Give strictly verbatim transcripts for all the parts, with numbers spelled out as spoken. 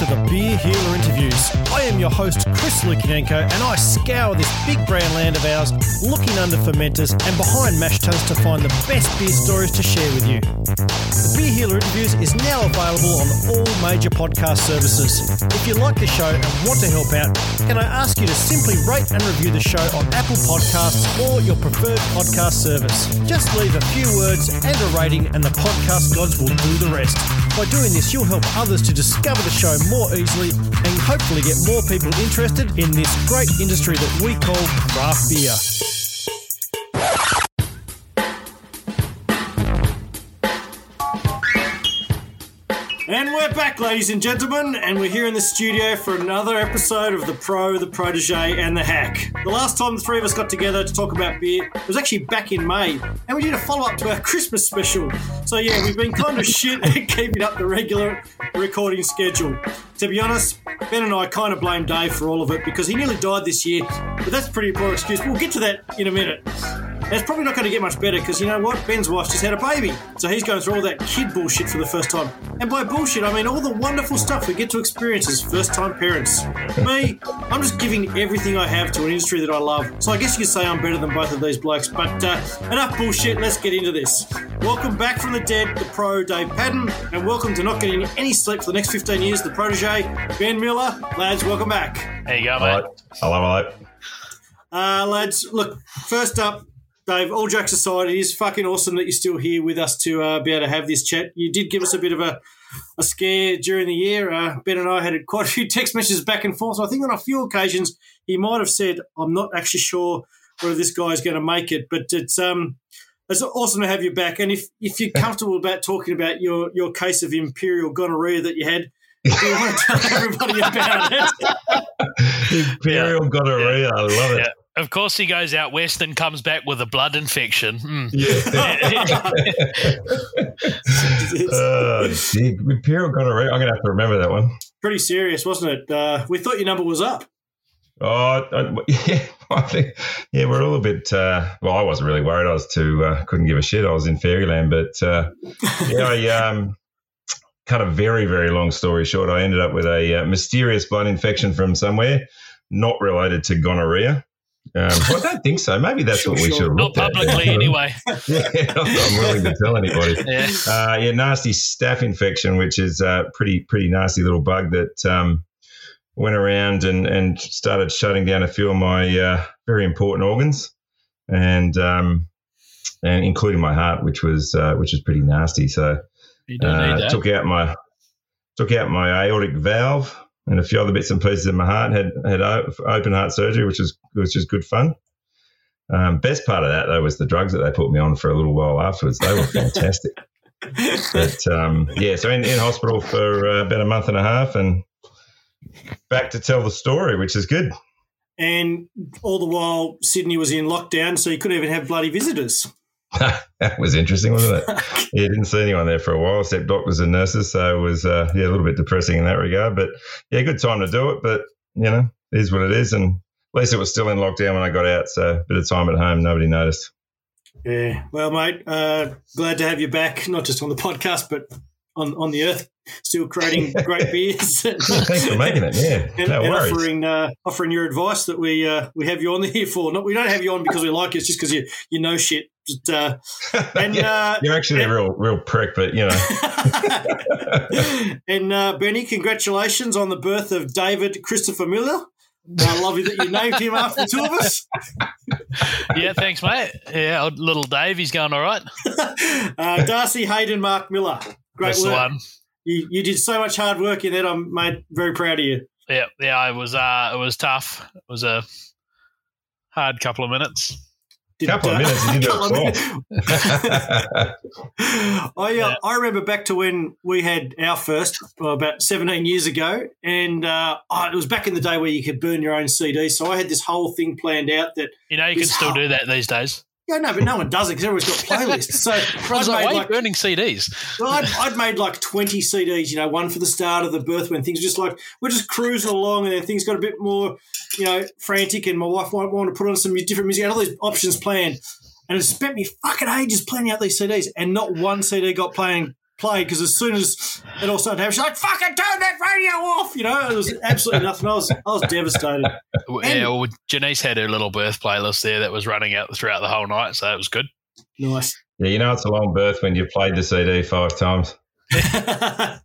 to the Beer Healer Interviews. I am your host, Chris Lukianenko, and I scour this big brand land of ours, looking under fermenters and behind mash tuns to find the best beer stories to share with you. The Beer Healer Interviews is now available on all major podcast services. If you like the show and want to help out, can I ask you to simply rate and review the show on Apple Podcasts or your preferred podcast service? Just leave a few words and a rating and the podcast gods will do the rest. By doing this, you'll help others to discover the show more easily and hopefully get more people interested in this great industry that we call craft beer. And we're back, ladies and gentlemen, and we're here in the studio for another episode of The Pro, The Protege, and The Hack. The last time the three of us got together to talk about beer was actually back in May, and we did a follow-up to our Christmas special. So, yeah, we've been kind of shit at keeping up the regular recording schedule. To be honest, Ben and I kind of blame Dave for all of it because he nearly died this year, but that's a pretty poor excuse. We'll get to that in a minute. And it's probably not going to get much better because, you know what, Ben's wife just had a baby. So he's going through all that kid bullshit for the first time. And by bullshit, I mean all the wonderful stuff we get to experience as first-time parents. Me, I'm just giving everything I have to an industry that I love. So I guess you could say I'm better than both of these blokes. But uh, enough bullshit, let's get into this. Welcome back from the dead, the pro, Dave Padden. And welcome to not getting any sleep for the next fifteen years, the protege, Ben Miller. Lads, welcome back. There you go, mate. Hello, hello. Uh, lads, look, first up, Dave, all jokes aside, it is fucking awesome that you're still here with us to uh, be able to have this chat. You did give us a bit of a, a scare during the year. Uh, Ben and I had quite a few text messages back and forth. So I think on a few occasions he might have said, I'm not actually sure whether this guy's going to make it, but it's um it's awesome to have you back. And if, if you're comfortable about talking about your, your case of imperial gonorrhea that you had, do you want to tell everybody about it? Imperial yeah. gonorrhea, I love it. Yeah. Of course, he goes out west and comes back with a blood infection. Mm. Yeah. uh, gee, Imperial gonorrhea. I'm going to have to remember that one. Pretty serious, wasn't it? Uh, we thought your number was up. Oh, I, yeah. I think, yeah, we're a little bit. Uh, well, I wasn't really worried. I was too. Uh, couldn't give a shit. I was in fairyland, but uh, yeah, I um, cut a very, very long story short. I ended up with a uh, mysterious blood infection from somewhere, not related to gonorrhea. Um, well, I don't think so. Maybe that's sure, what we sure. should have looked Not publicly, at. anyway. Yeah, I'm willing to tell anybody. Yeah, uh, yeah nasty staph infection, which is a pretty, pretty nasty little bug that um, went around and, and started shutting down a few of my uh, very important organs, and um, and including my heart, which was uh, which was pretty nasty. So you don't uh, need that. took out my took out my aortic valve. And a few other bits and pieces in my heart. Had had open heart surgery, which is which is good fun. Um, best part of that though was the drugs that they put me on for a little while afterwards. They were fantastic. But um, yeah, so in, in hospital for uh, about a month and a half, and back to tell the story, which is good. And all the while, Sydney was in lockdown, so you couldn't even have bloody visitors. That was interesting, wasn't it? Yeah, didn't see anyone there for a while except doctors and nurses, so it was uh, yeah a little bit depressing in that regard. But yeah, good time to do it. But you know, it is what it is, and at least it was still in lockdown when I got out, so a bit of time at home, nobody noticed. Yeah, well, mate, uh, glad to have you back, not just on the podcast, but on, on the earth, still creating great beers. Thanks for making it, yeah. And, no and worries. offering uh, offering your advice that we uh, we have you on here for. Not we don't have you on because we like you, it's just because you you know shit. Just, uh, and yeah, uh, you're actually and, a real real prick, but you know. And uh, Benny, congratulations on the birth of David Christopher Miller. I love it that you named him after the two of us. Yeah, thanks, mate. Yeah, old little Dave, he's going all right. uh, Darcy Hayden Mark Miller. Great That's work. The one. You, you did so much hard work in that. I'm, mate, very proud of you. Yeah, yeah, it was, uh, it was tough. It was a hard couple of minutes. A couple of minutes, you did it I, uh, yeah. I remember back to when we had our first, well, about seventeen years ago, and uh, oh, it was back in the day where you could burn your own C Ds. So I had this whole thing planned out that you know you can still whole, do that these days. Yeah, no, but no one does it because everyone's got playlists. So I'd like, made like burning C Ds. Well, I'd, I'd made like twenty C Ds. You know, one for the start of the birth when things were just like we're just cruising along, and then things got a bit more, you know, frantic, and my wife might want to put on some different music. I had all these options planned. And it spent me fucking ages planning out these C Ds, and not one C D got playing played because as soon as it all started happening, she's like, fucking turn that radio off. You know, it was absolutely nothing. I was, I was devastated. Yeah, well, Janice had her little birth playlist there that was running out throughout the whole night, so it was good. Nice. Yeah, you know it's a long birth when you played the C D five times. Yeah,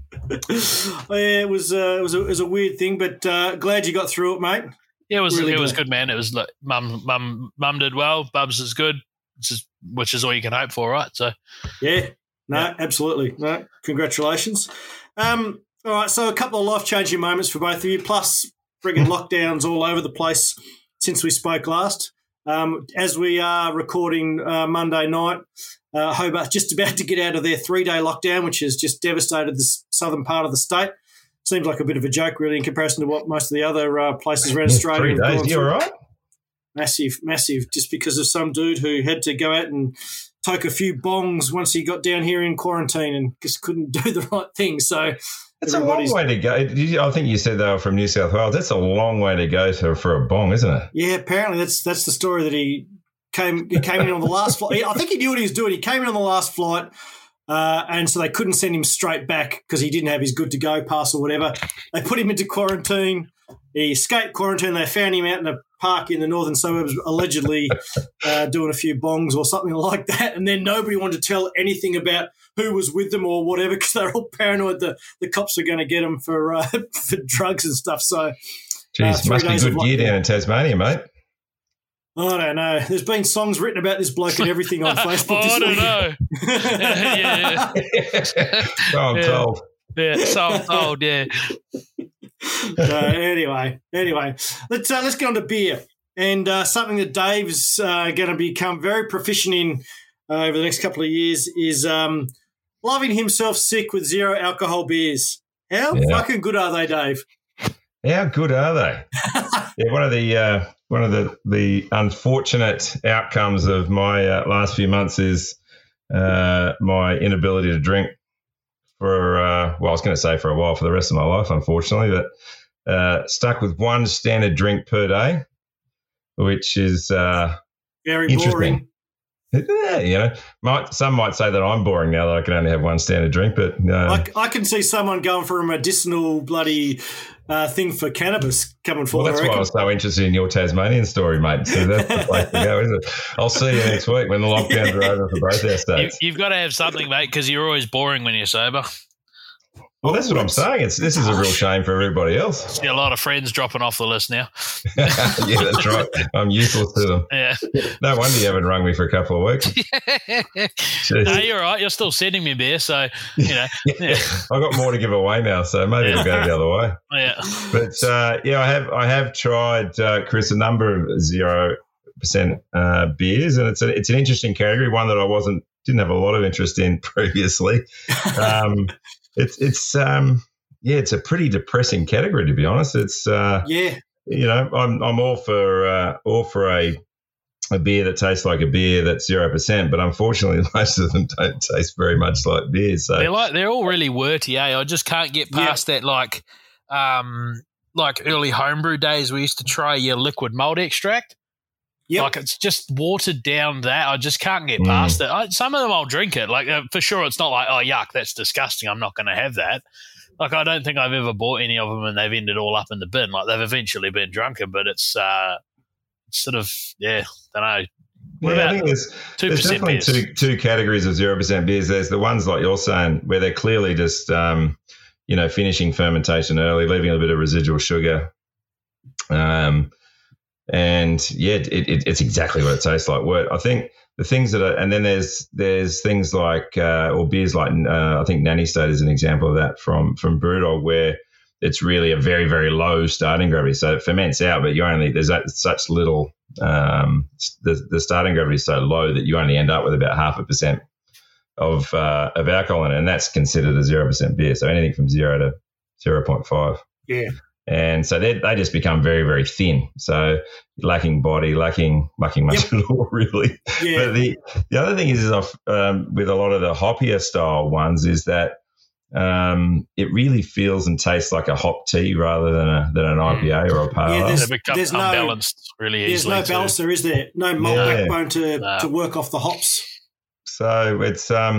it was, uh, it was a, it was a weird thing, but uh, glad you got through it, mate. Yeah, it was Really it was good. good, man. It was like mum mum mum did well, Bubs is good, which is, which is all you can hope for, right? So Yeah, no, Yeah. absolutely. No, congratulations. Um, all right, so a couple of life-changing moments for both of you, plus friggin' lockdowns all over the place since we spoke last. Um, as we are recording uh, Monday night, uh, Hobart's just about to get out of their three-day lockdown, which has just devastated the s- southern part of the state. Seems like a bit of a joke, really, in comparison to what most of the other uh, places around Australia Three have days. gone You through. all right? Massive, massive, just because of some dude who had to go out and toke a few bongs once he got down here in quarantine and just couldn't do the right thing. So It's a long everybody's- way to go. Did you- I think you said they were from New South Wales. That's a long way to go to, for a bong, isn't it? Yeah, apparently that's that's the story that he came he came in on the last flight. I think he knew what he was doing. He came in on the last flight, uh, and so they couldn't send him straight back because he didn't have his good to go pass or whatever. They put him into quarantine. He escaped quarantine. They found him out in a park in the northern suburbs, allegedly uh, doing a few bongs or something like that. And then nobody wanted to tell anything about who was with them or whatever because they're all paranoid that the cops are going to get them for uh, for drugs and stuff. So Jeez, three must be days of good gear lockdown. down in Tasmania, mate. I don't know. There's been songs written about this bloke and everything on Facebook. Oh, this I don't week. know. yeah, yeah, So I'm Yeah. told. yeah. So I'm told, yeah. So anyway, anyway, let's uh, let's get on to beer and uh, something that Dave's uh, going to become very proficient in uh, over the next couple of years is um, loving himself sick with zero alcohol beers. How Yeah. fucking good are they, Dave? How good are they? Yeah, one of the uh, one of the, the unfortunate outcomes of my uh, last few months is uh, my inability to drink for uh, well, I was going to say for a while, for the rest of my life, unfortunately, but uh, stuck with one standard drink per day, which is uh, Very Interesting. boring. yeah, you know, might some might say that I'm boring now that I can only have one standard drink, but no. I, I can see someone going for a medicinal bloody uh, thing for cannabis coming Well, forward. that's I why I reckon. was so interested in your Tasmanian story, mate. So that's the place to go, isn't it? I'll see you next week when the lockdowns are over for both our You, states. you've got to have something, mate, because you're always boring when you're sober. Well, that's what I'm saying. It's this is a real shame for everybody else. See a lot of friends dropping off the list now. Yeah, that's right. I'm useless to them. Yeah. No wonder you haven't rung me for a couple of weeks. Jeez. No, you're all right. You're still sending me beer, so, you know. Yeah. I've got more to give away now, so maybe it'll go the other way. Yeah. But uh, yeah, I have I have tried, uh, Chris, a number of zero percent uh, beers, and it's a, it's an interesting category, one that I wasn't didn't have a lot of interest in previously. Um, it's it's um, yeah, it's a pretty depressing category, to be honest. It's uh, Yeah. you know, I'm I'm all for uh, all for a a beer that tastes like a beer that's zero percent, but unfortunately, most of them don't taste very much like beers. So They're like they're all really worty, eh? I just can't get past that like um like early homebrew days we used to try your liquid malt extract. Yep. Like it's just watered down that. I just can't get Mm. past it. I, some of them I'll drink it. Like uh, for sure it's not like, oh yuck, that's disgusting. I'm not going to have that. Like I don't think I've ever bought any of them and they've ended all up in the bin. Like they've eventually been drunken, but it's uh it's sort of yeah, don't know. What yeah, I about think there's two There's percent definitely beers? two two categories of zero percent beers. There's the ones like you're saying where they're clearly just um, you know finishing fermentation early, leaving a bit of residual sugar, um, and yeah, it, it, it's exactly what it tastes like. What I think the things that are, and then there's there's things like uh, or beers like uh, I think Nanny State is an example of that from from Brewdog where it's really a very very low starting gravity, so it ferments out, but you only there's that, such little. Um, the, the starting gravity is so low that you only end up with about half a percent of uh, of alcohol in it, and that's considered a zero percent beer. So anything from zero to zero point five. Yeah. And so they they just become very very thin. So lacking body, lacking lacking much at all, really. Yeah. But the the other thing is, is I've, um, with a lot of the hoppier style ones, is that um, it really feels and tastes like a hop tea rather than a than an I P A or a pale Yeah, ale. there's- They become there's no- unbalanced really There's easily. no too. balance there, is there? No malt Yeah. backbone to, No. to work off the hops. So it's um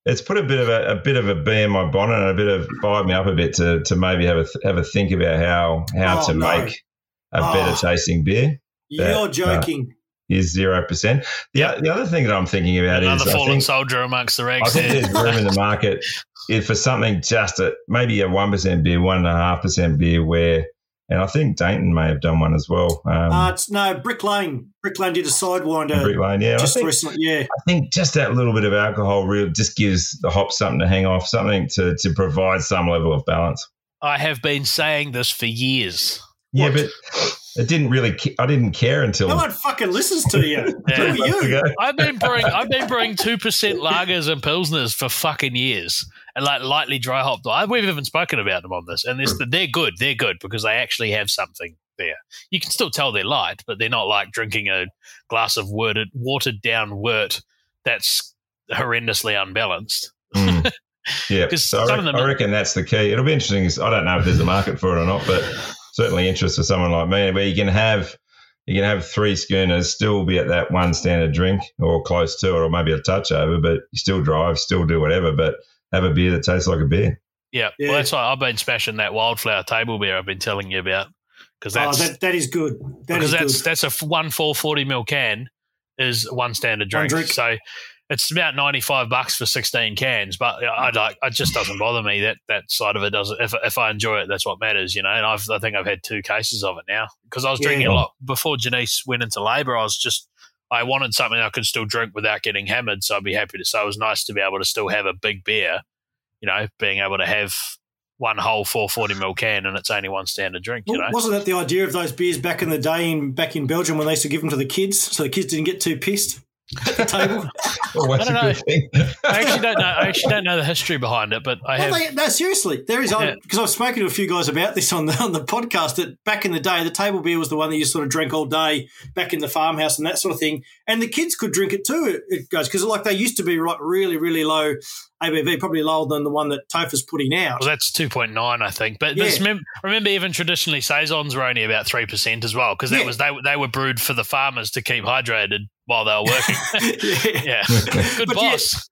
it's put a bit of a, a bit of a bee in my bonnet and a bit of fired me up a bit to to maybe have a have a think about how how Oh, to no. make a Oh. better tasting beer. You're That, uh, joking. Is zero percent. The o- the other thing that I'm thinking about Another is I fallen think, soldier amongst the I ranks think there. there's room in the market if for something just a maybe a one percent beer, one and a half percent beer where. And I think Dayton may have done one as well. Um, Uh, it's no Brick Lane. Brick Lane did a sidewinder Brick Lane, yeah. I just think, recently. Yeah, I think just that little bit of alcohol really just gives the hops something to hang off, something to, to provide some level of balance. I have been saying this for years. Yeah, What? but it didn't really. ca- I didn't care until. no one fucking listens to you. Yeah. Who are you? ago. I've been brewing I've been brewing two percent lagers and pilsners for fucking years, and like lightly dry hopped. I- We've even spoken about them on this, and this, they're good. They're good because they actually have something there. You can still tell they're light, but they're not like drinking a glass of worded, watered down wort that's horrendously unbalanced. Mm. Yeah, 'Cause so I, some reckon, of them- I reckon that's the key. It'll be interesting. I don't know if there's a market for it or not, but certainly interest for someone like me, where you can have you can have three schooners, still be at that one standard drink or close to it, or maybe a touch over, but you still drive, still do whatever, but have a beer that tastes like a beer. Yeah, Yeah. well, that's why I've been smashing that wildflower table beer I've been telling you about, because Oh, that's that, that is good. That because is that's good. that's a f- one full forty mil can is one standard One drink. drink. So it's about ninety five bucks for sixteen cans. But I like it just doesn't bother me that that side of it doesn't. If if I enjoy it, that's what matters, you know. And I've I think I've had two cases of it now because I was Yeah. drinking a lot before Janice went into labour. I was just I wanted something I could still drink without getting hammered. So I'd be happy to. So it was nice to be able to still have a big beer, you know, being able to have one whole four forty mil can and it's only one standard drink, you know. Wasn't that the idea of those beers back in the day in back in Belgium when they used to give them to the kids so the kids didn't get too pissed at the table? Always I a don't good thing. I actually don't know. I actually don't know the history behind it, but I Well, have. they, no, seriously, there is Yeah. because I've spoken to a few guys about this on the on the podcast. That back in the day, the table beer was the one that you sort of drank all day back in the farmhouse and that sort of thing, and the kids could drink it too. It, it goes because like they used to be like really really low A B V, probably lower than the one that Topher's putting out. Well, that's two point nine, I think. But, Yeah. but remember, remember, even traditionally, saisons were only about three percent as well because that Yeah. was they they were brewed for the farmers to keep hydrated while they were working. yeah. yeah, good But yeah. boss.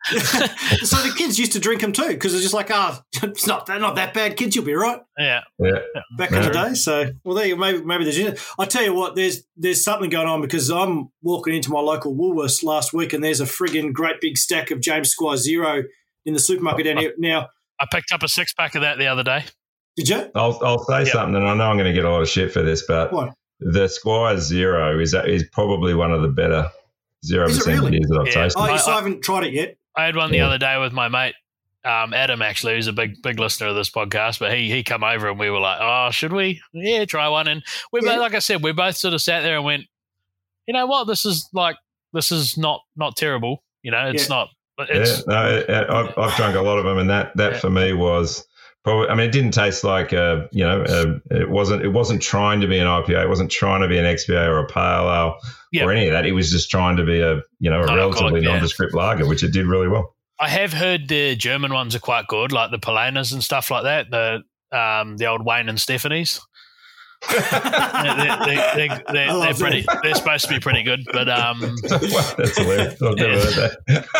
So the kids used to drink them too because it's just like, ah, oh, it's not they're not that bad. Kids, you'll be right. Yeah, Yeah. Back in the day, so well, there you maybe maybe there's. I tell you what, there's there's something going on because I'm walking into my local Woolworths last week and there's a friggin' great big stack of James Squire Zero in the supermarket down here. Now, I picked up a six pack of that the other day. did you? I'll, I'll say Yeah. something, and I know I'm going to get a lot of shit for this, but What? the Squire Zero is is probably one of the better zero Is it percent really? beers that I've Yeah. tasted. Oh, I- yes, I, I- haven't tried it yet. I had one the Yeah. other day with my mate um, Adam, actually, who's a big big listener of this podcast. But he he come over and we were like, oh, should we? Yeah, try one. And we Yeah. both, like I said, we both sort of sat there and went, you know what? This is like this is not not terrible. You know, it's Yeah. not. It's Yeah, no, it- it- I've, I've drunk a lot of them, and that that Yeah. for me was probably. I mean, it didn't taste like a, you know, a, it wasn't it wasn't trying to be an I P A, it wasn't trying to be an X P A or a pale ale Yeah. or any of that. It was just trying to be a, you know, a Non-alcoholic, relatively yeah. nondescript lager, which it did really well. I have heard the German ones are quite good, like the Polanas and stuff like that. The um, the old Wayne and Stephanie's. They're, they're, they're, they're, I they're, love pretty. They're supposed to be pretty good, but um, Wow, that's hilarious. I've never heard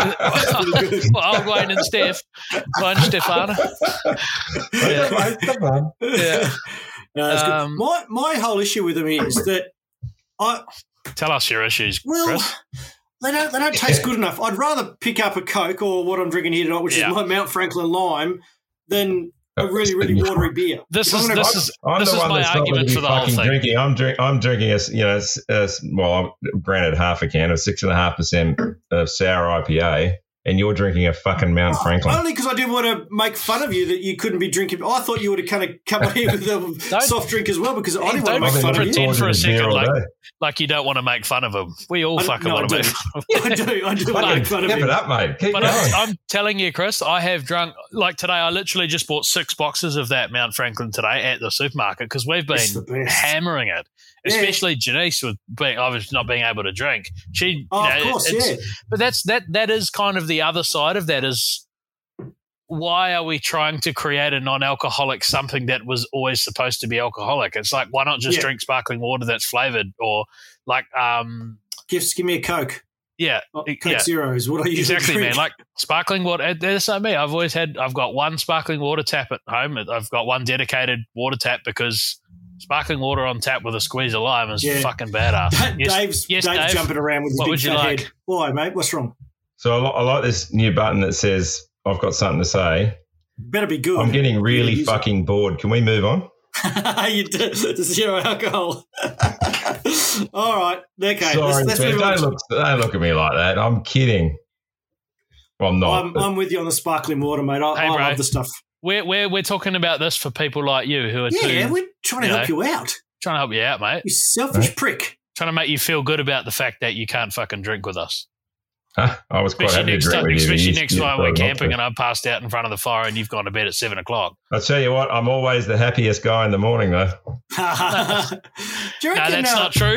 that. well, old Wayne and Steph, Wayne Stefana. Yeah. Come on. Yeah. No, that's good. Um, My my whole issue with them is that I Tell us your issues, well. Chris. They don't. They don't taste good enough. I'd rather pick up a Coke or what I'm drinking here tonight, which Yeah. is my Mount Franklin Lime, than a really, really watery beer. This If I'm is gonna- this is I'm this the is one my that's not argument gonna be for the whole fucking thing. Drinking. I'm drink. I'm drinking a you know a, a, well, I'm granted half a can of six and a half percent of sour I P A, and you're drinking a fucking Mount Franklin. Only because I didn't want to make fun of you that you couldn't be drinking. I thought you would have kind of come here with a Don't- soft drink as well because I didn't don't want to make fun of you. pretend for a Ordering beer second all like, day. like you don't want to make fun of them. We all I- fucking no, want to I make do. fun of I do. I do want to make fun of Step you. it up, mate. Keep But going. I'm, I'm telling you, Chris, I have drunk, like today, I literally just bought six boxes of that Mount Franklin today at the supermarket because we've been It's the best. hammering it, Yeah. especially Janice with being, obviously not being able to drink. She, Oh, you know, of course, it's- yeah. But that's, that, that is kind of the other side of that is why are we trying to create a non-alcoholic something that was always supposed to be alcoholic? It's like, why not just Yeah. drink sparkling water that's flavored or like, um, Just give me a Coke. Yeah, Oh, Coke yeah. Zero is what I usually Exactly, drink. man. Like sparkling water. That's not me. I've always had. I've got one sparkling water tap at home. I've got one dedicated water tap because sparkling water on tap with a squeeze of lime is Yeah. fucking badass. yes, Dave's, yes, Dave's Dave. jumping around with his What big would you fat like? head. Why, mate? What's wrong? So I, li- I like this new button that says I've got something to say. Better be good. I'm getting really Use it. fucking bored. Can we move on? you do, the zero alcohol. All right. Okay. Sorry, let's, let's Ted, move on. don't look, don't look at me like that. I'm kidding. Well, I'm not. I'm, but- I'm with you on the sparkling water, mate. I, Hey, I bro. love the stuff. We're, we're we're talking about this for people like you who are Yeah, too, we're trying to you help know. you out. trying to help you out, mate. You selfish prick. Trying to make you feel good about the fact that you can't fucking drink with us. Huh? I was quite Especially happy to next drink time, with you. but especially you- next you time we're decided not camping to. and I'm passed out in front of the fire and you've gone to bed at seven o'clock. I'll tell you what, I'm always the happiest guy in the morning, though. Do you No, reckon, that's uh, not true.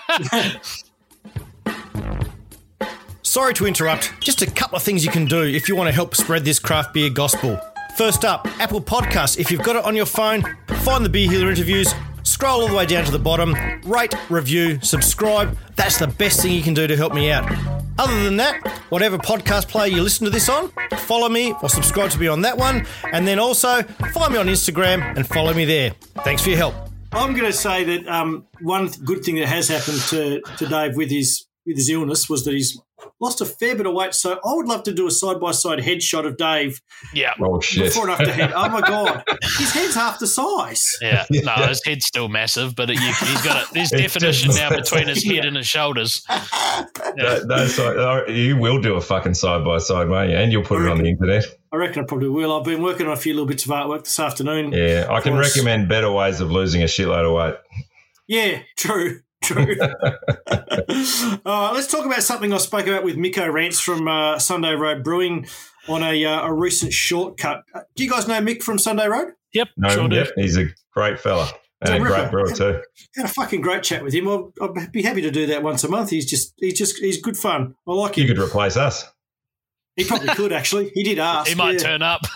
Sorry to interrupt. Just a couple of things you can do if you want to help spread this craft beer gospel. First up, Apple Podcasts. If you've got it on your phone, find the Beer Healer interviews, scroll all the way down to the bottom, rate, review, subscribe. That's the best thing you can do to help me out. Other than that, whatever podcast player you listen to this on, follow me or subscribe to me on that one. And then also find me on Instagram and follow me there. Thanks for your help. I'm going to say that um, one good thing that has happened to, to Dave with his with his illness was that he's lost a fair bit of weight. So I would love to do a side by side headshot of Dave yeah. Oh, shit. before and after head. Oh my god, his head's half the size. Yeah, no, Yeah. his head's still massive, but it, you, he's got a, there's It's definition just- now between his head and his shoulders. Yeah. That- that's like- uh, you will do a fucking side by side, won't you? And you'll put it on the internet. I reckon I probably will. I've been working on a few little bits of artwork this afternoon. Yeah, I can Of course. recommend better ways of losing a shitload of weight. Yeah, true, true. All right, let's talk about something I spoke about with Miko Rance from uh, Sunday Road Brewing on a uh, a recent shortcut. Uh, Do you guys know Mick from Sunday Road? Yep, No, sure do. yep, he's a great fella and a He's a great ripper. brewer too. Had a fucking great chat with him. I'll, I'd be happy to do that once a month. He's just, he's just, he's good fun. I like You him. could replace us. He probably could actually. He did ask. He might yeah. turn up.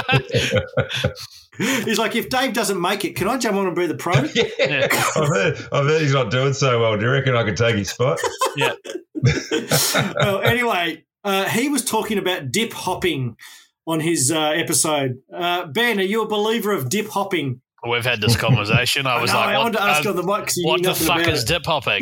He's like, if Dave doesn't make it, can I jump on and be the pro? Yeah. I've heard, I've heard he's not doing so well. Do you reckon I could take his spot? Yeah. Well, anyway, uh, he was talking about dip hopping on his uh, episode. Uh, Ben, are you a believer of dip hopping? We've had this conversation. I was know, like, I what, wanted to ask uh, on the mic because you what knew the nothing fuck about is it. dip hopping?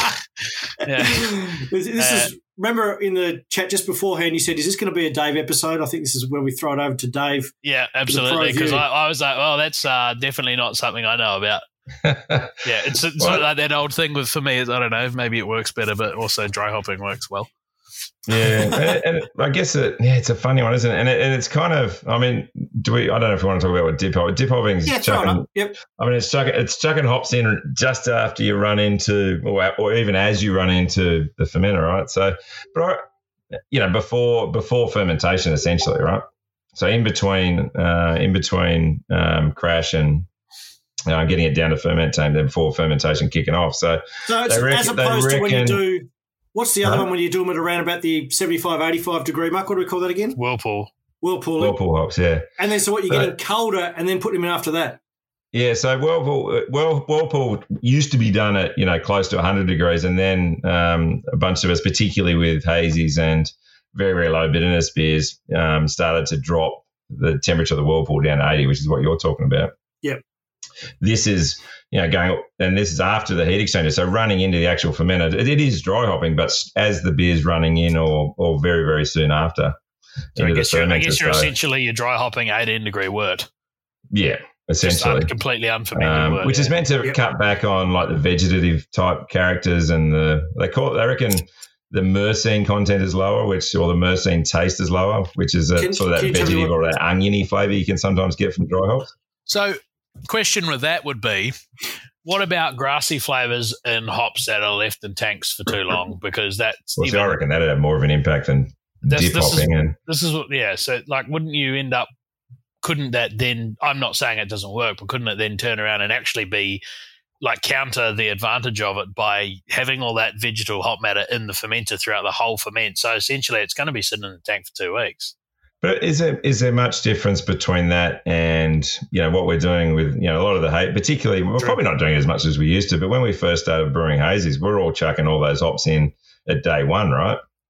Yeah. This, this Uh, is remember in the chat just beforehand, you said, "Is this going to be a Dave episode?" I think this is when we throw it over to Dave. Yeah, pro absolutely. Because view. I, I was like, oh, that's uh, definitely not something I know about. Yeah, it's, it's Well- like that old thing with for me. Is, I don't know. Maybe it works better, but also dry hopping works well. Yeah, and, and I guess it, yeah, it's a funny one, isn't it? And, it? and it's kind of, I mean, do we? I don't know if we want to talk about what dip hop. Dip hopping is Yeah, throw it chucking. up. Yep. I mean, it's chucking, it's chucking hops in just after you run into, or, or even as you run into the fermenter, right? So, but I, you know, before before fermentation, essentially, right? So in between, uh, in between um, crash and uh, getting it down to ferment time, then before fermentation kicking off. So So it's They reckon- as opposed they to when you reckon- do. What's the other Huh? one when you do them at around about the seventy-five, eighty-five degree mark? What do we call that again? Whirlpool. Whirlpool. whirlpool hops, yeah. And then so what, you're So- getting colder and then putting them in after that. Yeah, so whirlpool, well, whirlpool used to be done at, you know, close to one hundred degrees, and then um, a bunch of us, particularly with hazies and very, very low bitterness beers, um, started to drop the temperature of the whirlpool down to eighty, which is what you're talking about. Yep. This is, you know, going, and this is after the heat exchanger, so running into the actual fermenter. It, it is dry hopping, but as the beer's running in, or or very, very soon after. So I into the guess, you're, I fermenter, guess you're so- essentially you're dry hopping eighteen degree wort. yeah, Just essentially. un- completely unfermented Um, wort. which yeah. is meant to Yep. cut back on like the vegetative type characters, and the they call it, they reckon the myrcene content is lower, which or the myrcene taste is lower, which is a, Can- sort of can that you tell me vegetative what- or that oniony flavour you can sometimes get from dry hops. So, question with that would be, what about grassy flavors in hops that are left in tanks for too long? Because that's Well, see, I even, reckon that'd have more of an impact than That's- dip this is- hopping. And this is what, yeah. So, like, wouldn't you end up? Couldn't that then? I'm not saying it doesn't work, but couldn't it then turn around and actually be like counter the advantage of it by having all that vegetal hop matter in the fermenter throughout the whole ferment? So essentially, it's going to be sitting in the tank for two weeks. But is there is there much difference between that and, you know, what we're doing with, you know, a lot of the hay, particularly we're True. probably not doing it as much as we used to, but when we first started brewing hazies, we're all chucking all those hops in at day one, right?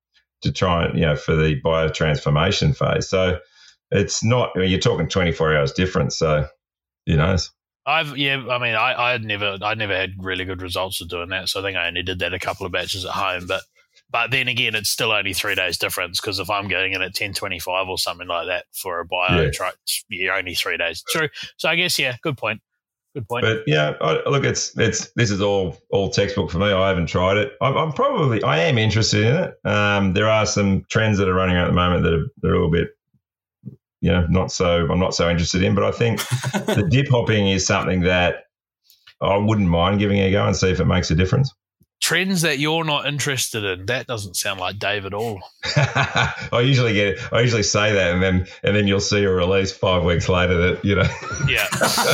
to try and, you know, for the biotransformation phase. So it's not, I mean, you're talking twenty-four hours difference. So, who knows? I've yeah, I mean, I I had never I never had really good results of doing that. So I think I only did that a couple of batches at home. But but then again, it's still only three days difference because if I'm going in at ten twenty-five or something like that for a bio, Yeah. try, you're only three days. True. So I guess yeah, good point. Good point. But yeah, I, look, it's it's this is all all textbook for me. I haven't tried it. I'm, I'm probably I am interested in it. Um, there are some trends that are running around at the moment that are, that are a little bit, you know, not so I'm not so interested in. But I think the dip hopping is something that I wouldn't mind giving it a go and see if it makes a difference. Trends that you're not interested in. That doesn't sound like Dave at all. I usually get I usually say that, and then and then you'll see a release five weeks later that, you know, Yeah.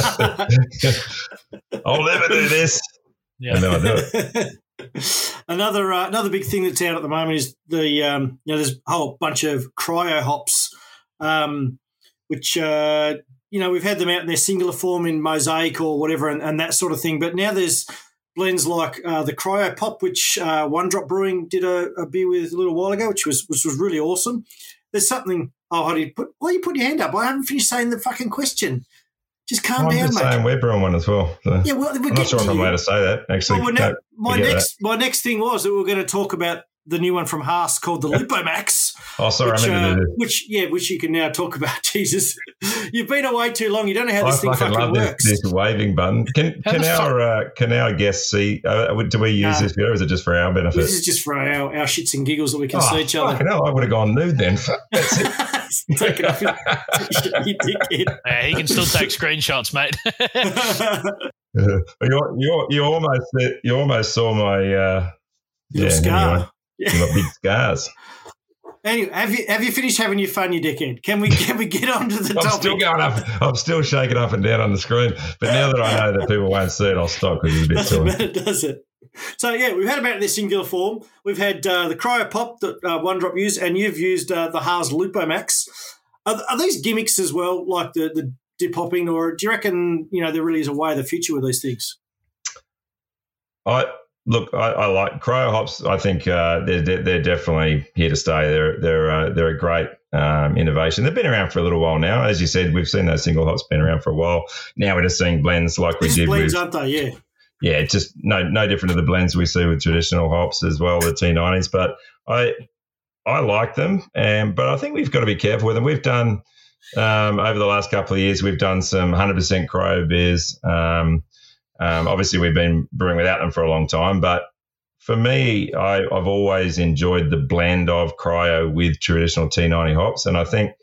I'll never do this. Yeah. And then I do it. another uh, another big thing that's out at the moment is the um, you know there's a whole bunch of cryo hops, um, which uh, you know we've had them out in their singular form in Mosaic or whatever, and, and that sort of thing. But now there's blends like uh, the Cryo Pop, which uh, One Drop Brewing did a, a beer with a little while ago, which was which was really awesome. There's something. Oh, how do you put? Why you put your hand up? I haven't finished saying the fucking question. Just calm I'm down, just mate. saying we're brewing one as well. So. Yeah, well, we're I'm not sure if I'm allowed to say that. Actually, well, now, no, my forget next my next thing was that we were going to talk about the new one from Haas called the Lipomax. Oh, sorry, which, I meant uh, to do this. which yeah, which you can now talk about. Jesus, you've been away too long. You don't know how I this thing fucking fucking love this, works. this waving button. Can How can the our uh, can our guests see? Uh, do we use Nah. this video, or is it just for our benefit? This is just for our, our shits and giggles that we can oh, see each other. fucking hell, I would have gone nude then. Fuck, that's it. Take it off, you you dickhead. Yeah, he can still take screenshots, mate. Uh, you you you almost you almost saw my uh, Your yeah, scar. anyway, my big scars. Anyway, have you have you finished having your fun, you dickhead? Can we can we get on to the I'm topic? still going up. I'm still shaking up and down on the screen. But now that I know that people won't see it, I'll stop because it's a bit Doesn't silly. matter, does it? So yeah, we've had about this singular form. We've had uh, the Cryo Pop that uh, One Drop used, and you've used uh, the Haas Lupomax. Are, are these gimmicks as well, like the the dip hopping, or do you reckon you know there really is a way of the future with these things? I look. I, I like cryo hops. I think uh, they're they're definitely here to stay. They're they're uh, they're a great um, innovation. They've been around for a little while now. As you said, we've seen those single hops been around for a while. Now we're just seeing blends like we These did blends, with. aren't they? Yeah. Yeah, it's just no no different to the blends we see with traditional hops as well, the T nineties. But I I like them, and but I think we've got to be careful with them. We've done um, over the last couple of years, we've done some one hundred percent cryo beers. Um, um, obviously, we've been brewing without them for a long time, but for me, I, I've always enjoyed the blend of cryo with traditional T ninety hops, and I think.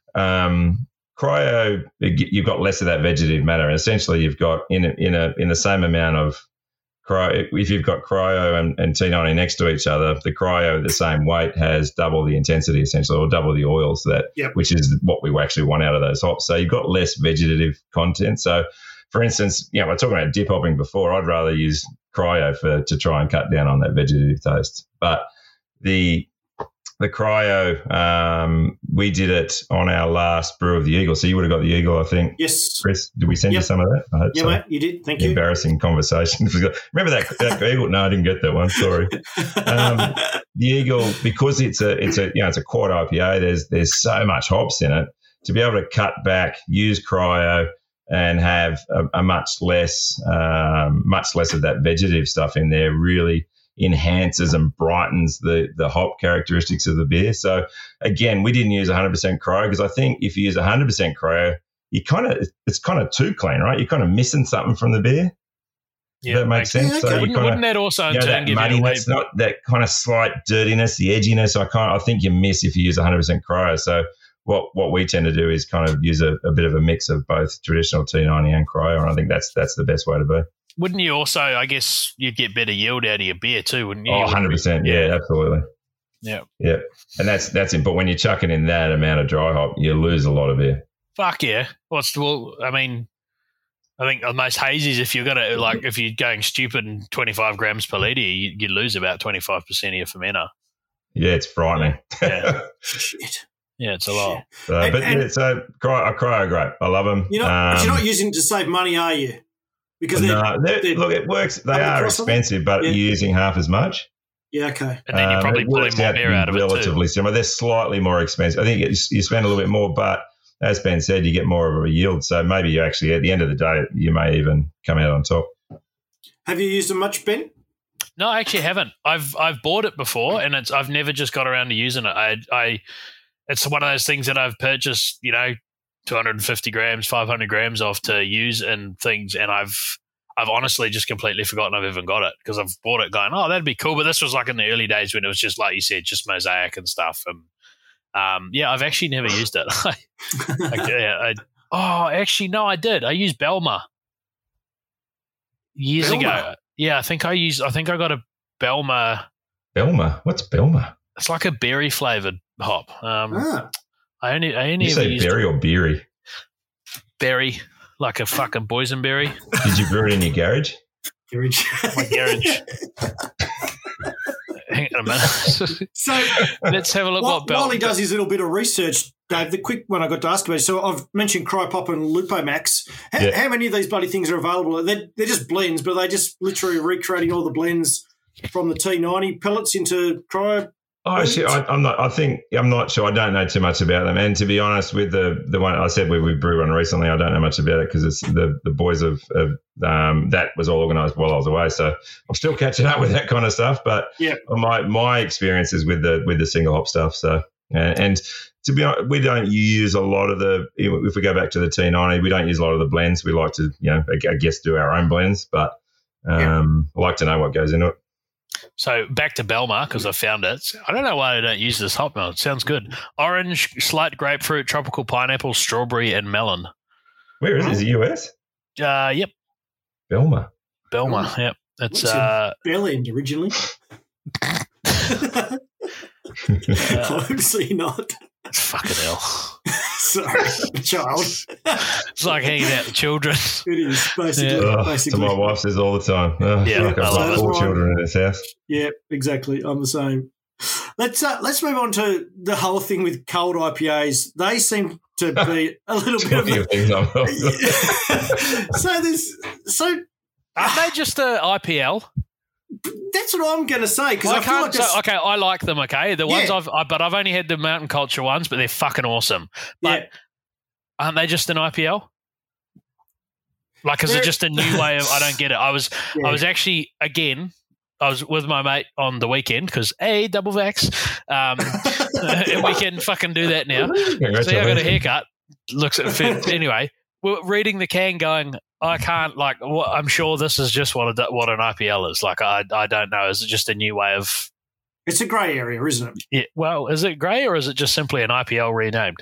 Um, Cryo, you've got less of that vegetative matter. And essentially, you've got in a, in a in the same amount of cryo. If you've got cryo and, and T ninety next to each other, the cryo, the same weight, has double the intensity essentially, or double the oils that, Yep. which is what we actually want out of those hops. So you've got less vegetative content. So, for instance, you know, we're talking about dip hopping before. I'd rather use cryo for to try and cut down on that vegetative taste. But the The cryo, um, we did it on our last brew of the Eagle. So you would have got the Eagle, I think. Yes. Chris, did we send Yep. you some of that? I hope Yeah, so. mate, you did. Thank you. Embarrassing conversation. Remember that, that Eagle? No, I didn't get that one. Sorry. Um, the Eagle, because it's a it's a you know it's a quad I P A. There's there's so much hops in it. To be able to cut back, use cryo, and have a, a much less um, much less of that vegetative stuff in there really enhances and brightens the the hop characteristics of the beer. So again, we didn't use one hundred percent cryo because I think if you use one hundred percent cryo, you kind of it's kind of too clean, right? You're kind of missing something from the beer. Yeah, Does that make sense? Yeah, okay. So you Wouldn't, kind wouldn't of that also in you know, turn that give you away? muddiness, not that kind of slight dirtiness, the edginess. I kind I think you miss if you use one hundred percent cryo. So what what we tend to do is kind of use a, a bit of a mix of both traditional T ninety and cryo, and I think that's that's the best way to be. Wouldn't you also, I guess, you'd get better yield out of your beer too, wouldn't you? Oh, one hundred percent. Yeah, absolutely. Yeah. Yeah. And that's that's it. But when you're chucking in that amount of dry hop, you lose a lot of beer. Fuck yeah. What's the, well, I mean, I think the most hazies, if you're going to, like, if you're going stupid and twenty-five grams per litre, you, you lose about twenty-five percent of your fermenter. Yeah, it's frightening. Yeah. Shit. Yeah, it's a lot. so, And- but and- yeah, so cryo, cryo great. I love them. You're not, but you're not using it to save money, are you? Because they're, no, they're- they're- look, it works. They Double are cross on it? expensive, but Yeah. you're using half as much. Yeah, okay. And then you're Um, probably it pulling works more out to beer be out of it too. relatively similar. They're slightly more expensive. I think it's, you spend a little bit more, but as Ben said, you get more of a yield. So maybe you actually, at the end of the day, you may even come out on top. Have you used them much, Ben? No, I actually haven't. I've I've bought it before, and it's I've never just got around to using it. I I it's one of those things that I've purchased, you know, two hundred fifty grams, five hundred grams of to use and things, and I've I've honestly just completely forgotten I've even got it because I've bought it going, oh, that'd be cool. But this was like in the early days when it was just like you said, just mosaic and stuff. And um, yeah, I've actually never used it. I, yeah, I, oh, actually, no, I did. I used Belma years Belma? ago. Yeah, I think I used. I think I got a Belma. Belma? What's Belma? It's like a berry flavored hop. Um, Ah. I only I only You ever say used berry or beery? berry, like a fucking boysenberry. Did you brew it in your garage? Garage. My garage. Hang on a minute. So Let's have a look. while, what Bel- while he does his little bit of research, Dave, the quick one I got to ask about. So I've mentioned Crypop and Lupomax. How, Yeah. how many of these bloody things are available? They're, they're just blends, but they just literally recreating all the blends from the T ninety pellets into Cryo. Oh, actually, I, I'm not. I think I'm not sure. I don't know too much about them. And to be honest, with the the one I said we we brewed one recently, I don't know much about it because it's the the boys of, of um, that was all organised while I was away. So I'm still catching up with that kind of stuff. But Yeah. my my experience is with the with the single hop stuff. So and, and to be honest, we don't use a lot of the. If we go back to the T ninety, we don't use a lot of the blends. We like to, you know, I guess do our own blends, but um, I like to know what goes into it. So back to Belmar because I found it. I don't know why I don't use this hop milk. It sounds good. Orange, slight grapefruit, tropical pineapple, strawberry, and melon. Where is it? Is it U S? Uh, yep, Belma. Belmar. Yep, it's What's uh, Bell End originally. Obviously not. it's fucking hell. Sorry, child. It's like hanging out with children. It is basically. Oh, so basically. my wife says all the time. Oh, Yeah, fuck, I I've love got it. four Right. children in this house. Yeah, exactly. I'm the same. Let's uh, let's move on to the whole thing with cold I P As. They seem to be a little bit of Talking a, of things I'm so there's so Aren't they just a I P L? that's what I'm going to say because I, I, feel can't. like that's, so, okay, I like them. Okay, the ones Yeah. I've, I, but I've only had the mountain culture ones, but they're fucking awesome. But yeah, aren't they just an I P L? Like, is They're- it just a new way of? I don't get it. I was, yeah. I was actually again. I was with my mate on the weekend because a double vax, um, and we can fucking do that now. So yeah, I got a haircut. Looks at fit. Anyway, we're reading the can, going, I can't like. What, I'm sure this is just what a, what an I P L is. Like, I I don't know. Is it just a new way of? it's a grey area, isn't it? Yeah. Well, is it grey or is it just simply an I P L renamed?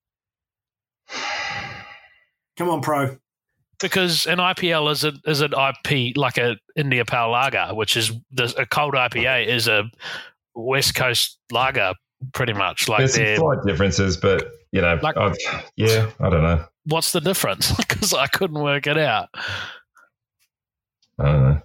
Come on, pro. Because an I P L is a is an I P like a India Pale Lager, which is the, a cold I P A is a West Coast lager, pretty much. Like, There's some they're- slight differences, but you know, Like- I've, yeah, I don't know. what's the difference? Because I couldn't work it out. I don't know.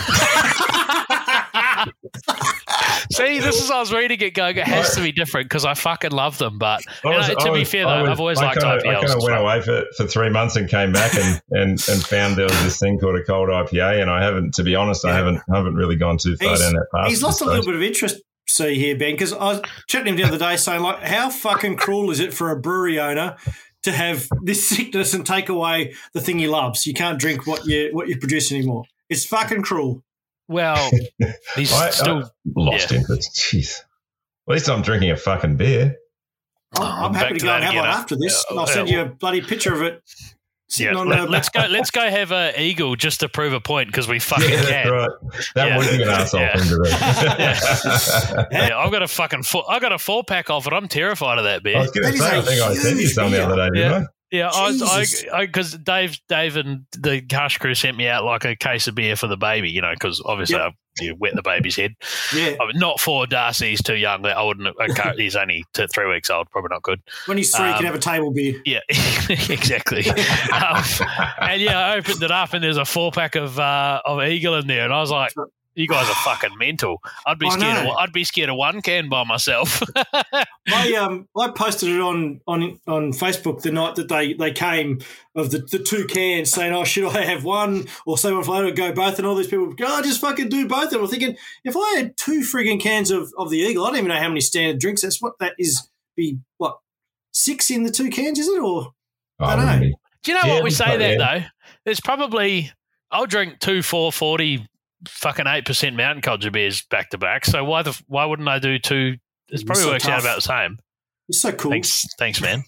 See, this is I was reading it, going, it has to be different because I fucking love them. But I and, was- uh, to I be was- fair, I though, was- I've always I liked kinda, I P Ls. I kind of It's went fun. away for, for three months and came back and, and, and found there was this thing called a cold I P A, and I haven't, to be honest, I Yeah. haven't haven't really gone too far He's- down that path. He's at lost this a little stage. bit of interest, see here, Ben, because I was chatting to him the other day saying, like, how fucking cruel is it for a brewery owner to have this sickness and take away the thing he loves? You can't drink what you what you produce anymore. It's fucking cruel. Well, he's I- I still. lost yeah. interest. Jeez. At least I'm drinking a fucking beer. I'm, Oh, I'm back happy to to go and that have again, one uh, after this. yeah, I'll send yeah, you a bloody picture of it. Sitting Yeah, on let, the, let's go. Let's go have a eagle just to prove a point because we fucking Yeah, can. that's right. That Yeah. would be an asshole Yeah. thing to do. Yeah, I've got a fucking four, I got a four pack of it. I'm terrified of that I beer. was going That to is say, a I think I sent you huge some the beer. other day, didn't Yeah. I? Yeah, I was Jesus. I because Dave, Dave, and the Cash crew sent me out like a case of beer for the baby. You know, because obviously Yep. I you wet the baby's head. yeah. I mean, not for Darcy; he's too young. I wouldn't. I can't, he's only two, three weeks old. Probably not good. When he's three, you Um, can have a table beer. Yeah, exactly. um, and yeah, I opened it up, and there's a four pack of uh, of Eagle in there, and I was like, "You guys are fucking mental." I'd be I scared. Of, know. I'd be scared of one can by myself. I um I posted it on, on on Facebook the night that they, they came of the, the two cans saying, oh, should I have one or someone later go both? And all these people would go, oh, just fucking do both. And I'm thinking, if I had two frigging cans of, of the Eagle, I don't even know how many standard drinks. That's what that is. Be what, six in the two cans, is it? Or I don't know. Be. Do you know Yeah, what we say there, yeah. though? There's probably, I'll drink two four forty fucking eight percent Mountain Codger beers back to back. So why the why wouldn't I do two? It probably so works tough. out about the same. You're so cool. Thanks, thanks, man.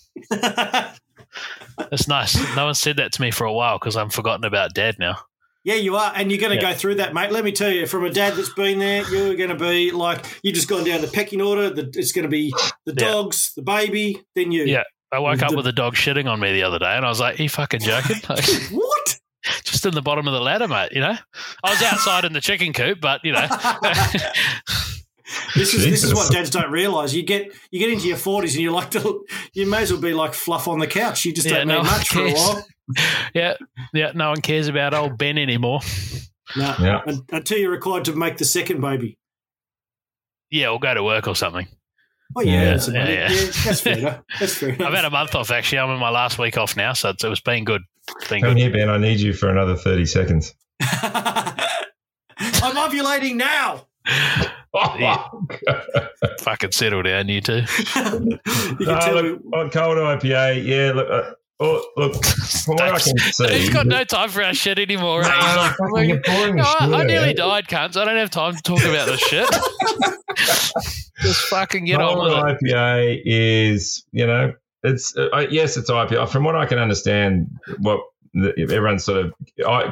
That's nice. No one said that to me for a while because I'm forgotten about Dad now. Yeah, you are, and you're going to Yeah. go through that, mate. Let me tell you, from a dad that's been there, you're going to be like, you've just gone down the pecking order. The, it's going to be the Yeah. dogs, the baby, then you. Yeah, I woke up The- with a dog shitting on me the other day, and I was like, "Are you fucking joking?" Like, What? just in the bottom of the ladder, mate. You know, I was outside in the chicken coop, but you know, This is this is Jesus. what dads don't realise. You get you get into your forties and you're like, the, you may as well be like fluff on the couch. You just Yeah, don't no need one much for a cares. while. yeah, yeah. No one cares about old Ben anymore. No, Yeah. un- until you're required to make the second baby. Yeah, we'll go to work or something. Oh yeah, Yeah. that's, about it. Yeah, yeah. yeah. that's fair enough. That's fair enough. I've had a month off actually. I'm in my last week off now, so it's, it was been good. It's been Come good. here, Ben. I need you for another thirty seconds. I'm ovulating now. Oh, Yeah. God. Fucking settle down, you two. You can No, tell look, on cold I P A, yeah, look, uh, oh, look, from what I can see. He's got no time for our shit anymore. No, eh? He's like, fucking you're boring "No, as I, I shit, nearly eh?" died, cunts. I don't have time to talk about this shit. Just fucking get on Cold with it. I P A is, you know, it's uh, uh, yes, it's I P A. From what I can understand, what the, everyone's sort of I,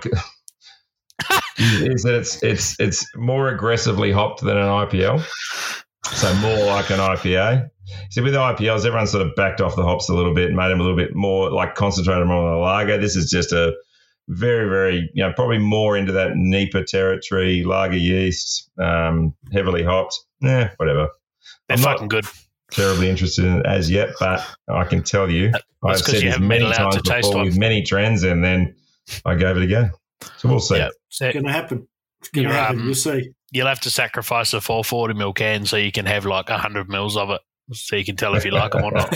is that it's it's it's more aggressively hopped than an I P L, so more like an I P A. So with I P Ls, everyone sort of backed off the hops a little bit and made them a little bit more like concentrated more on the lager. This is just a very, very, you know, probably more into that N E P A territory, lager yeast, um, heavily hopped. Yeah, whatever. They're I'm not fucking good. terribly interested in it as yet, but I can tell you, I've 'cause said you this haven't been many allowed times to taste before one. with many trends, and then I gave it a go. So we'll see. Yeah. It's going to happen. It's going to You're, happen. um, You'll see. You'll have to sacrifice a four forty mil can so you can have like one hundred mils of it so you can tell if you like them or not.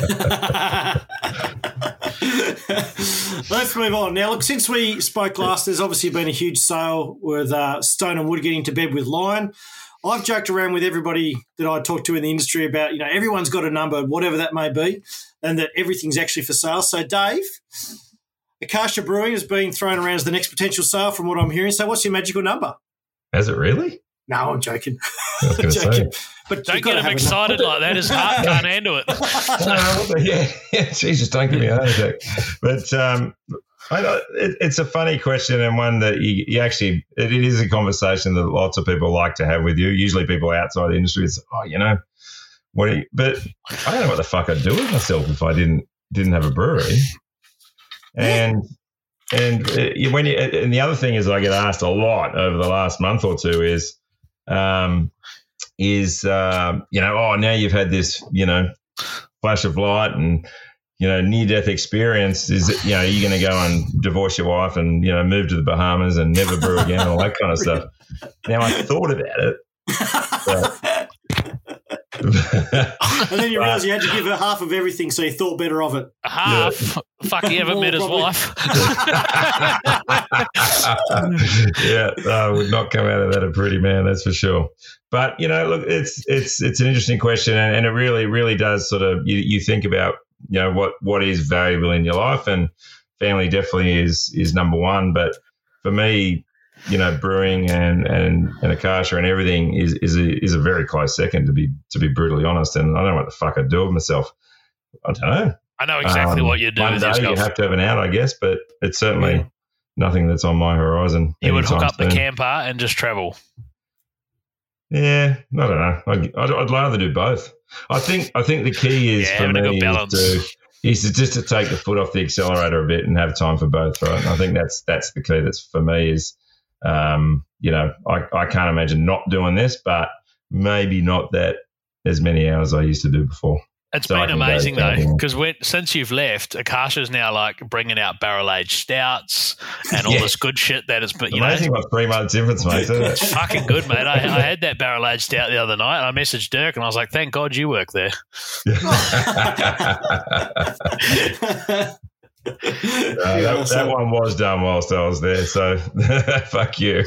Let's move on. Now, look, since we spoke last, there's obviously been a huge sale with uh, Stone and Wood getting to bed with Lion. I've joked around with everybody that I talk to in the industry about, you know, everyone's got a number, whatever that may be, and that everything's actually for sale. So, Dave, Akasha Brewing has been thrown around as the next potential sale from what I'm hearing. So, what's your magical number? Has it really? No, I'm joking. I was I'm going to say. joking. But Don't you've got get to him have a excited like that. His heart can't handle it. No, but yeah, yeah, Jesus, don't give me a heart attack. But um, I know, it, it's a funny question and one that you, you actually, it, it is a conversation that lots of people like to have with you. Usually people outside the industry is, oh, you know, what? Do you, but I don't know what the fuck I'd do with myself if I didn't didn't have a brewery. And and uh, when you, and the other thing is I get asked a lot over the last month or two is, um, is um, you know, oh, now you've had this, you know, flash of light and, you know, near-death experience. Is it, you know, you're going to go and divorce your wife and, you know, move to the Bahamas and never brew again, all that kind of stuff. Now, I thought about it. But, And then you realise you had to give her half of everything, so you thought better of it. Half. Fuck, he ever More met his probably. wife. yeah, I would not come out of that a pretty man, that's for sure. But, you know, look, it's it's it's an interesting question, and, and it really, really does sort of, you, you think about, you know, what, what is valuable in your life, and family definitely is is number one. But for me, you know, brewing and and, and Akasha and everything is is a, is a very close second, to be to be brutally honest. And I don't know what the fuck I'd do with myself. I don't know. I know exactly Um, what you do one with day yourself. you have to have an out, I guess, but it's certainly Yeah. nothing that's on my horizon. You would hook anytime up the soon. camper and just travel. Yeah, I don't know. I'd, I'd, I'd rather do both. I think I think the key is Yeah, for having a me good balance. is to, is to just to take the foot off the accelerator a bit and have time for both, right? And I think that's that's the key. That's for me is, um, you know, I, I can't imagine not doing this, but maybe not that as many hours I used to do before. It's So I been can go amazing though, camping. because since you've left, Akasha's now like bringing out barrel aged stouts and all Yeah. this good shit that it's. But you know, Amazing what three months difference makes, isn't it's it? fucking good, mate. I, I had that barrel aged stout the other night. And I messaged Dirk and I was like, "Thank God you work there." Uh, that, that one was done whilst I was there, so fuck you.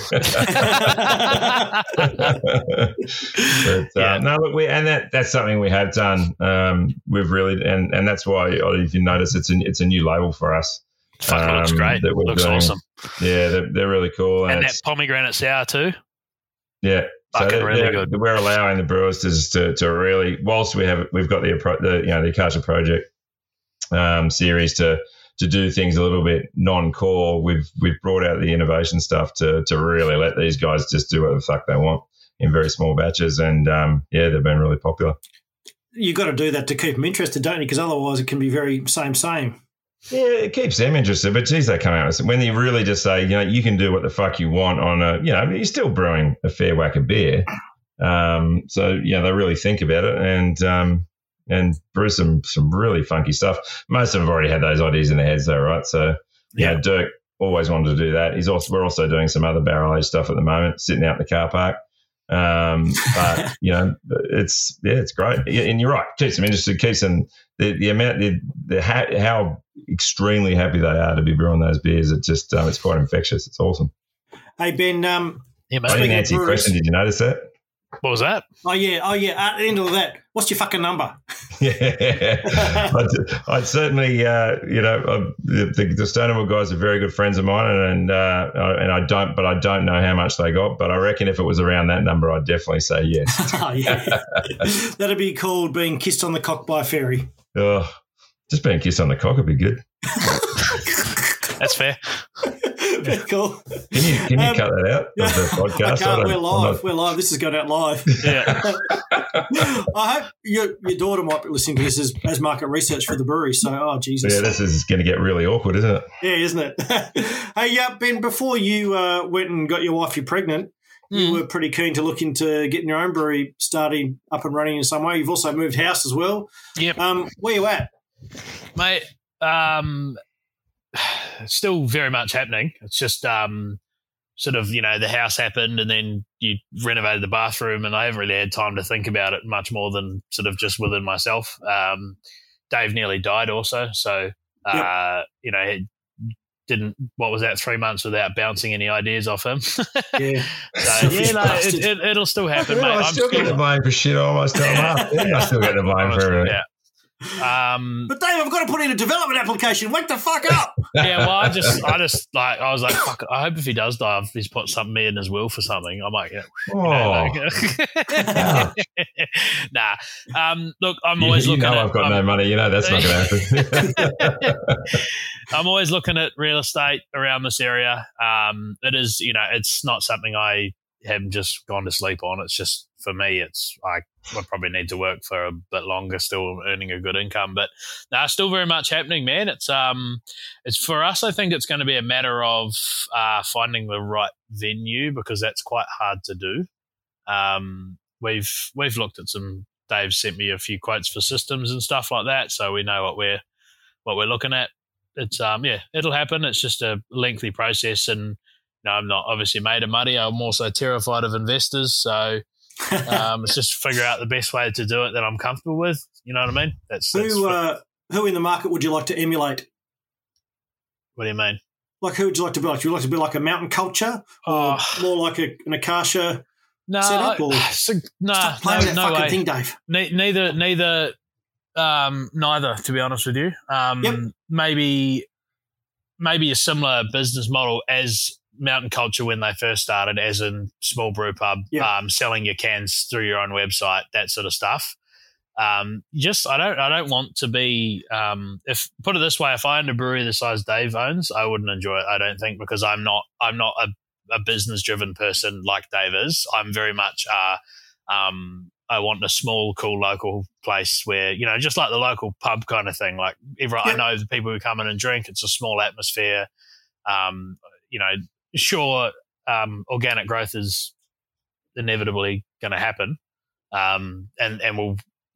but, uh, Yeah. no, look, we and that that's something we have done. Um, we've really and and that's why, if you notice, it's a it's a new label for us. Fuck, it looks Um, great. that we're Looks doing. awesome. Yeah, they're, they're really cool, and, And that it's, pomegranate sour too. yeah. So Fucking they're- really they're- good. We're allowing the brewers to just to, to really, whilst we have we've got the appro- the you know the Akasha Project um, series to to do things a little bit non-core. We've we've brought out the innovation stuff to to really let these guys just do what the fuck they want in very small batches, and um, yeah, they've been really popular. You've got to do that to keep them interested, don't you? Because otherwise it can be very same, same. Yeah, it keeps them interested, but geez, they come out with when you really just say, you know, you can do what the fuck you want on a, you know, you're still brewing a fair whack of beer. Um, so yeah, they really think about it and um, and brew some some really funky stuff. Most of them have already had those ideas in their heads, though, right? So yeah, Yeah. Dirk always wanted to do that. He's also we're also doing some other barrel aged stuff at the moment, sitting out in the car park. Um, but you know, it's yeah, it's great, and you're right. Keeps them interested. Keeps them the, the amount the, the ha- how extremely happy they are to be brewing those beers. It just um, it's quite infectious. It's awesome. Hey, Ben, um, Yeah, I mate. didn't Speaking of answer your brewers- question. Did you notice that? What was that? oh, yeah, oh, yeah, at the end of that, what's your fucking number? Yeah, I'd, I'd certainly, uh, you know, uh, the, the, the Stonewall guys are very good friends of mine, and uh, and I don't, but I don't know how much they got. But I reckon if it was around that number, I'd definitely say yes. Oh, yeah. That'd be called being kissed on the cock by a fairy. Oh, just being kissed on the cock would be good. That's fair. Very cool. Can you can you Um, cut that out of the podcast? I I can't. don't- We're I'm live. not- We're live. This is going out live. Yeah. I hope your, your daughter might be listening to this as, as market research for the brewery. So, oh, Jesus. Yeah, this is going to get really awkward, isn't it? Yeah, isn't it? Hey, uh, Ben, before you uh, went and got your wife you pregnant, you Mm. were pretty keen to look into getting your own brewery starting up and running in some way. You've also moved house as well. Yep. Um, where you at? Mate, um, it's still very much happening. It's just um, sort of, you know, the house happened and then you renovated the bathroom, and I haven't really had time to think about it much more than sort of just within myself. Um, Dave nearly died also. So, uh, Yep. you know, he didn't, what was that, three months without bouncing any ideas off him. So, Yeah. yeah, no, it, it, it'll still happen, Yeah, mate. I I'm still get the blame for shit I almost tell them up. Yeah, I still get the blame for everything. Yeah. Um, But Dave, I've got to put in a development application. Wake the fuck up. yeah, well, I just, I just like, I was like, fuck. I hope if he does die, if he's put something in his will for something, I might get. You know, Oh, like, nah. Um, look, I'm you, always you looking know at. I've got I'm, no money. You know that's not going to happen. I'm always looking at real estate around this area. Um, it is, you know, it's not something I have just gone to sleep on. It's just for me. It's I would probably need to work for a bit longer, still earning a good income. But no, still very much happening, man. It's um, it's for us. I think it's going to be a matter of uh, finding the right venue, because that's quite hard to do. Um, we've we've looked at some. Dave sent me a few quotes for systems and stuff like that, so we know what we're what we're looking at. It's um yeah, it'll happen. It's just a lengthy process, and you know, I'm not obviously made of money. I'm also terrified of investors, so um, it's just figure out the best way to do it that I'm comfortable with. You know what I mean? That's, that's who, what, uh, who in the market would you like to emulate? what do you mean? Like, who would you like to be like? Would you like to be like a Mountain Culture, or Oh. more like a, an Akasha? No, set up, or- so, nah, Stop playing no, with that no fucking way. thing, Dave. Ne- neither, neither, um, neither. To be honest with you, um, Yep. maybe, maybe a similar business model as Mountain Culture when they first started, as in small brew pub, Yep. um, selling your cans through your own website, that sort of stuff. Um, just I don't, I don't want to be. Um, if put it this way, if I owned a brewery the size Dave owns, I wouldn't enjoy it. I don't think, because I'm not, I'm not a a business driven person like Dave is. I'm very much uh um I want a small, cool local place where, you know, just like the local pub kind of thing. Like everyone, Yeah. I know the people who come in and drink, it's a small atmosphere. Um, you know, sure, um, organic growth is inevitably going to happen. Um, and, and we'll,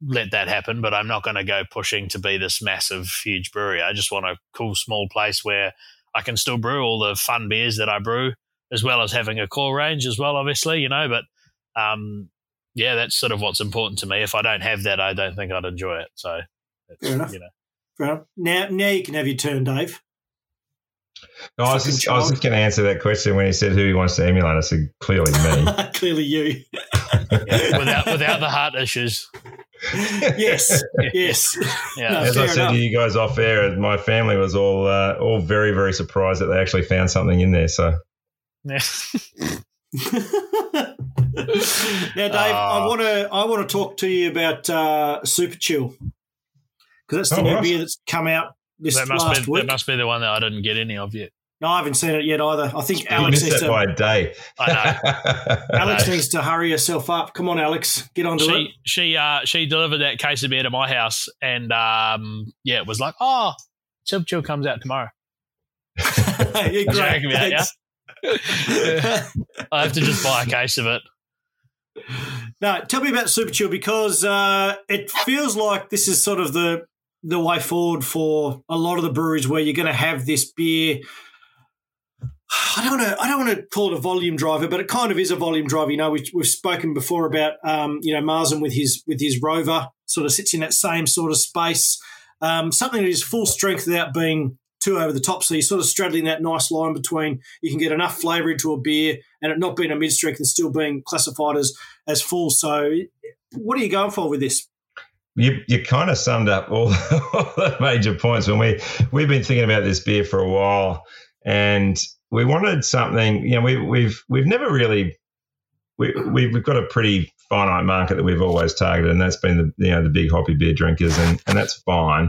let that happen, but I'm not going to go pushing to be this massive, huge brewery. I just want a cool, small place where I can still brew all the fun beers that I brew, as well as having a core range as well, obviously, you know. But, um, yeah, that's sort of what's important to me. If I don't have that, I don't think I'd enjoy it. So, Fair enough. You know. Fair enough. Now, now you can have your turn, Dave. No, I was just, I was just going to answer that question when he said who he wants to emulate. I said, clearly me. Clearly you. Yeah, without without the heart issues. Yes, yes. Yeah. No, As I said enough. to you guys off air, my family was all uh, all very, very surprised that they actually found something in there. So, Yeah. Now, Dave, I Oh. want to I want to talk to you about uh, Super Chill, because that's the Oh, new right. beer that's come out this That must last be week. that must be the one that I didn't get any of yet. No, I haven't seen it yet either. I think you Alex missed needs that to by a day. I know. Alex know. needs to hurry herself up. Come on, Alex, get onto she she uh she delivered that case of beer to my house, and um yeah, it was like, oh, Super Chill comes out tomorrow. it. Yeah, great. Joking about, yeah? Thanks. I have to just buy a case of it. No, tell me about Super Chill, because uh, it feels like this is sort of the the way forward for a lot of the breweries, where you're going to have this beer. I don't want to. I don't want to call it a volume driver, but it kind of is a volume driver. You know, we've, we've spoken before about um, you know Marsden with his with his Rover, sort of sits in that same sort of space. Um, something that is full strength without being too over the top. So you're sort of straddling that nice line between you can get enough flavour into a beer and it not being a mid strength and still being classified as as full. So, what are you going for with this? You, you kind of summed up all, all the major points. When we we've been thinking about this beer for a while, and we wanted something. You know, we, we've we've never really we we've got a pretty finite market that we've always targeted, and that's been the you know the big hoppy beer drinkers, and, and that's fine.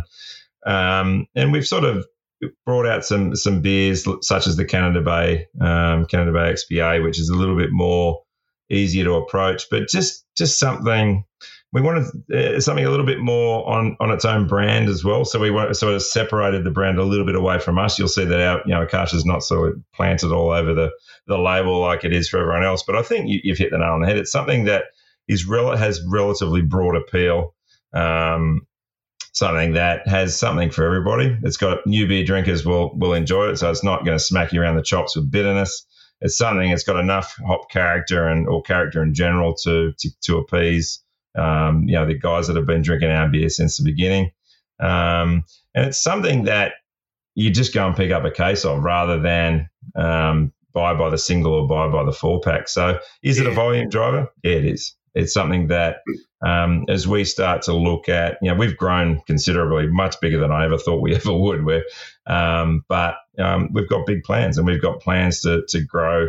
Um, and we've sort of brought out some some beers such as the Canada Bay um, Canada Bay X P A, which is a little bit more easier to approach, but just just something. We wanted uh, something a little bit more on, on its own brand as well. So we want, sort of separated the brand a little bit away from us. You'll see that our, you know, Akasha's not sort of planted all over the, the label like it is for everyone else. But I think you, you've hit the nail on the head. It's something that is rel- has relatively broad appeal, um, something that has something for everybody. It's got new beer drinkers will will enjoy it, so it's not going to smack you around the chops with bitterness. It's something that's got enough hop character and or character in general to to, to appease Um, you know, the guys that have been drinking our beer since the beginning. Um, and it's something that you just go and pick up a case of rather than um, buy by the single or buy by the four pack. So is it a volume driver? Yeah, it is. It's something that um, as we start to look at, you know, we've grown considerably, much bigger than I ever thought we ever would. We're, um, but um, we've got big plans, and we've got plans to to grow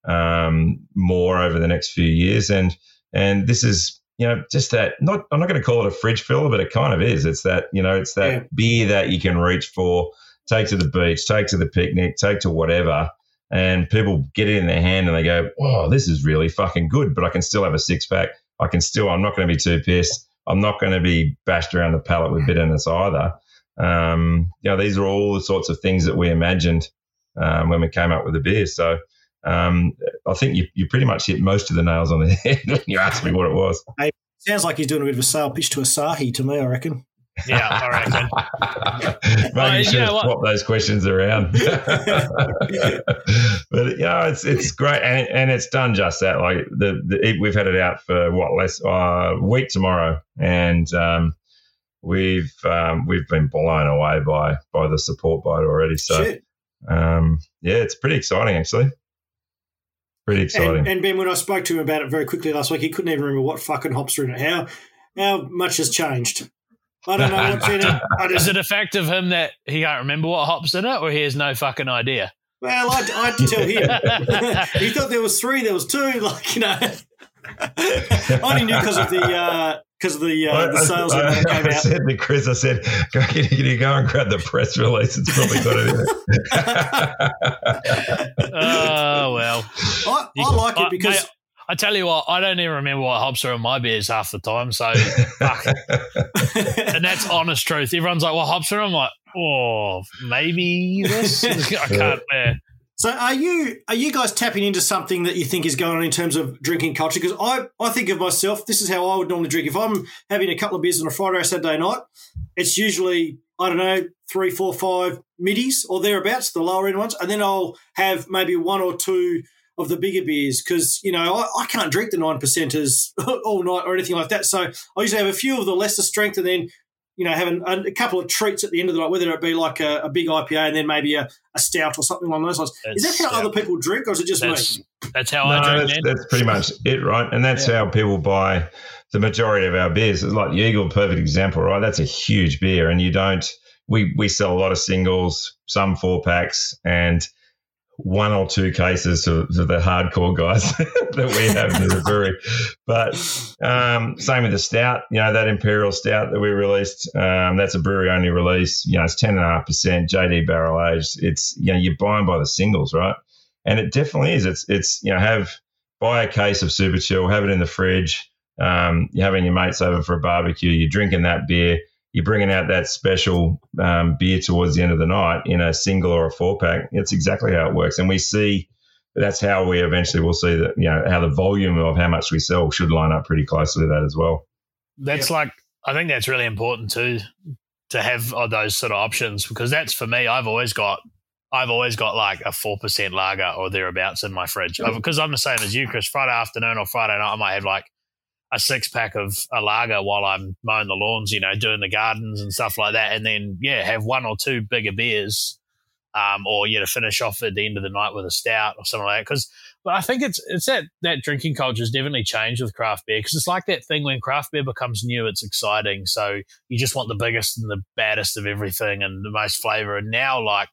um, more over the next few years. And and this is, you know, just that, not, I'm not going to call it a fridge filler, but it kind of is. It's that, you know, it's that Yeah. beer that you can reach for, take to the beach, take to the picnic, take to whatever, and people get it in their hand and they go, oh, this is really fucking good, but I can still have a six pack. I can still, I'm not going to be too pissed. I'm not going to be bashed around the palate with bitterness either. Um, you know, these are all the sorts of things that we imagined um, when we came up with the beer. So, Um, I think you, you pretty much hit most of the nails on the head when you asked me what it was. Hey, sounds like he's doing a bit of a sale pitch to Asahi to me, I reckon. Yeah, I reckon. Maybe Well, you should you have know what? swapped those questions around. But yeah, it's it's great, and, and it's done just that. Like the, the we've had it out for what less uh, a week tomorrow, and um, we've um, we've been blown away by by the support by it already. So Shit. um, yeah, it's pretty exciting actually. Pretty exciting. And, and Ben, when I spoke to him about it very quickly last week, he couldn't even remember what fucking hops are in it. How how much has changed? I don't know what's in it. I Is just, it a fact of him that he can't remember what hops in it, or he has no fucking idea? well, I, I had to tell him. He thought there was three, there was two. Like, you know, I only knew because of the uh, because of the uh, the sales I, that I, came I out. said to Chris, I said, go, can, you, can you go and grab the press release? It's probably got it in it. Oh, well. I, I like I- it because mate, I tell you what, I don't even remember what hops are in my beers half the time, so fuck. And that's honest truth. Everyone's like, what hops are in? I'm like, oh, maybe this? I can't bear. So are you are you guys tapping into something that you think is going on in terms of drinking culture? Because I, I think of myself, this is how I would normally drink. If I'm having a couple of beers on a Friday or Saturday night, it's usually, I don't know, three, four, five middies or thereabouts, the lower end ones, and then I'll have maybe one or two of the bigger beers because, you know, I, I can't drink the nine percenters all night or anything like that. So I usually have a few of the lesser strength and then, you know, having a, a couple of treats at the end of the night, whether it be like a, a big I P A and then maybe a, a stout or something along those lines. Is that how yeah. other people drink, or is it just that's, me? That's how no, I drink. That's, that's pretty much it, right? And that's yeah. how people buy the majority of our beers. It's like the Eagle, perfect example, right? That's a huge beer, and you don't. We we sell a lot of singles, some four packs, and one or two cases to, to the hardcore guys that we have in the brewery. But um, same with the stout, you know, that Imperial Stout that we released, um, that's a brewery-only release. You know, it's ten point five percent J D barrel-aged. It's, you know, you're buying by the singles, right? And it definitely is. It's, it's you know, have buy a case of Super Chill, have it in the fridge. Um, you're having your mates over for a barbecue, you're drinking that beer. You're bringing out that special um, beer towards the end of the night in a single or a four pack. It's exactly how it works, and we see that's how we eventually will see that, you know, how the volume of how much we sell should line up pretty closely to that as well. That's yeah. like I think that's really important too, to have uh, those sort of options, because that's for me. I've always got I've always got like a four percent lager or thereabouts in my fridge because I'm the same as you, Chris. Friday afternoon or Friday night, I might have like a six pack of a lager while I'm mowing the lawns, you know, doing the gardens and stuff like that. And then, yeah, have one or two bigger beers um, or, yeah, to finish off at the end of the night with a stout or something like that. Because but I think it's it's that, that drinking culture has definitely changed with craft beer, because it's like that thing when craft beer becomes new, it's exciting. So you just want the biggest and the baddest of everything and the most flavour. And now, like,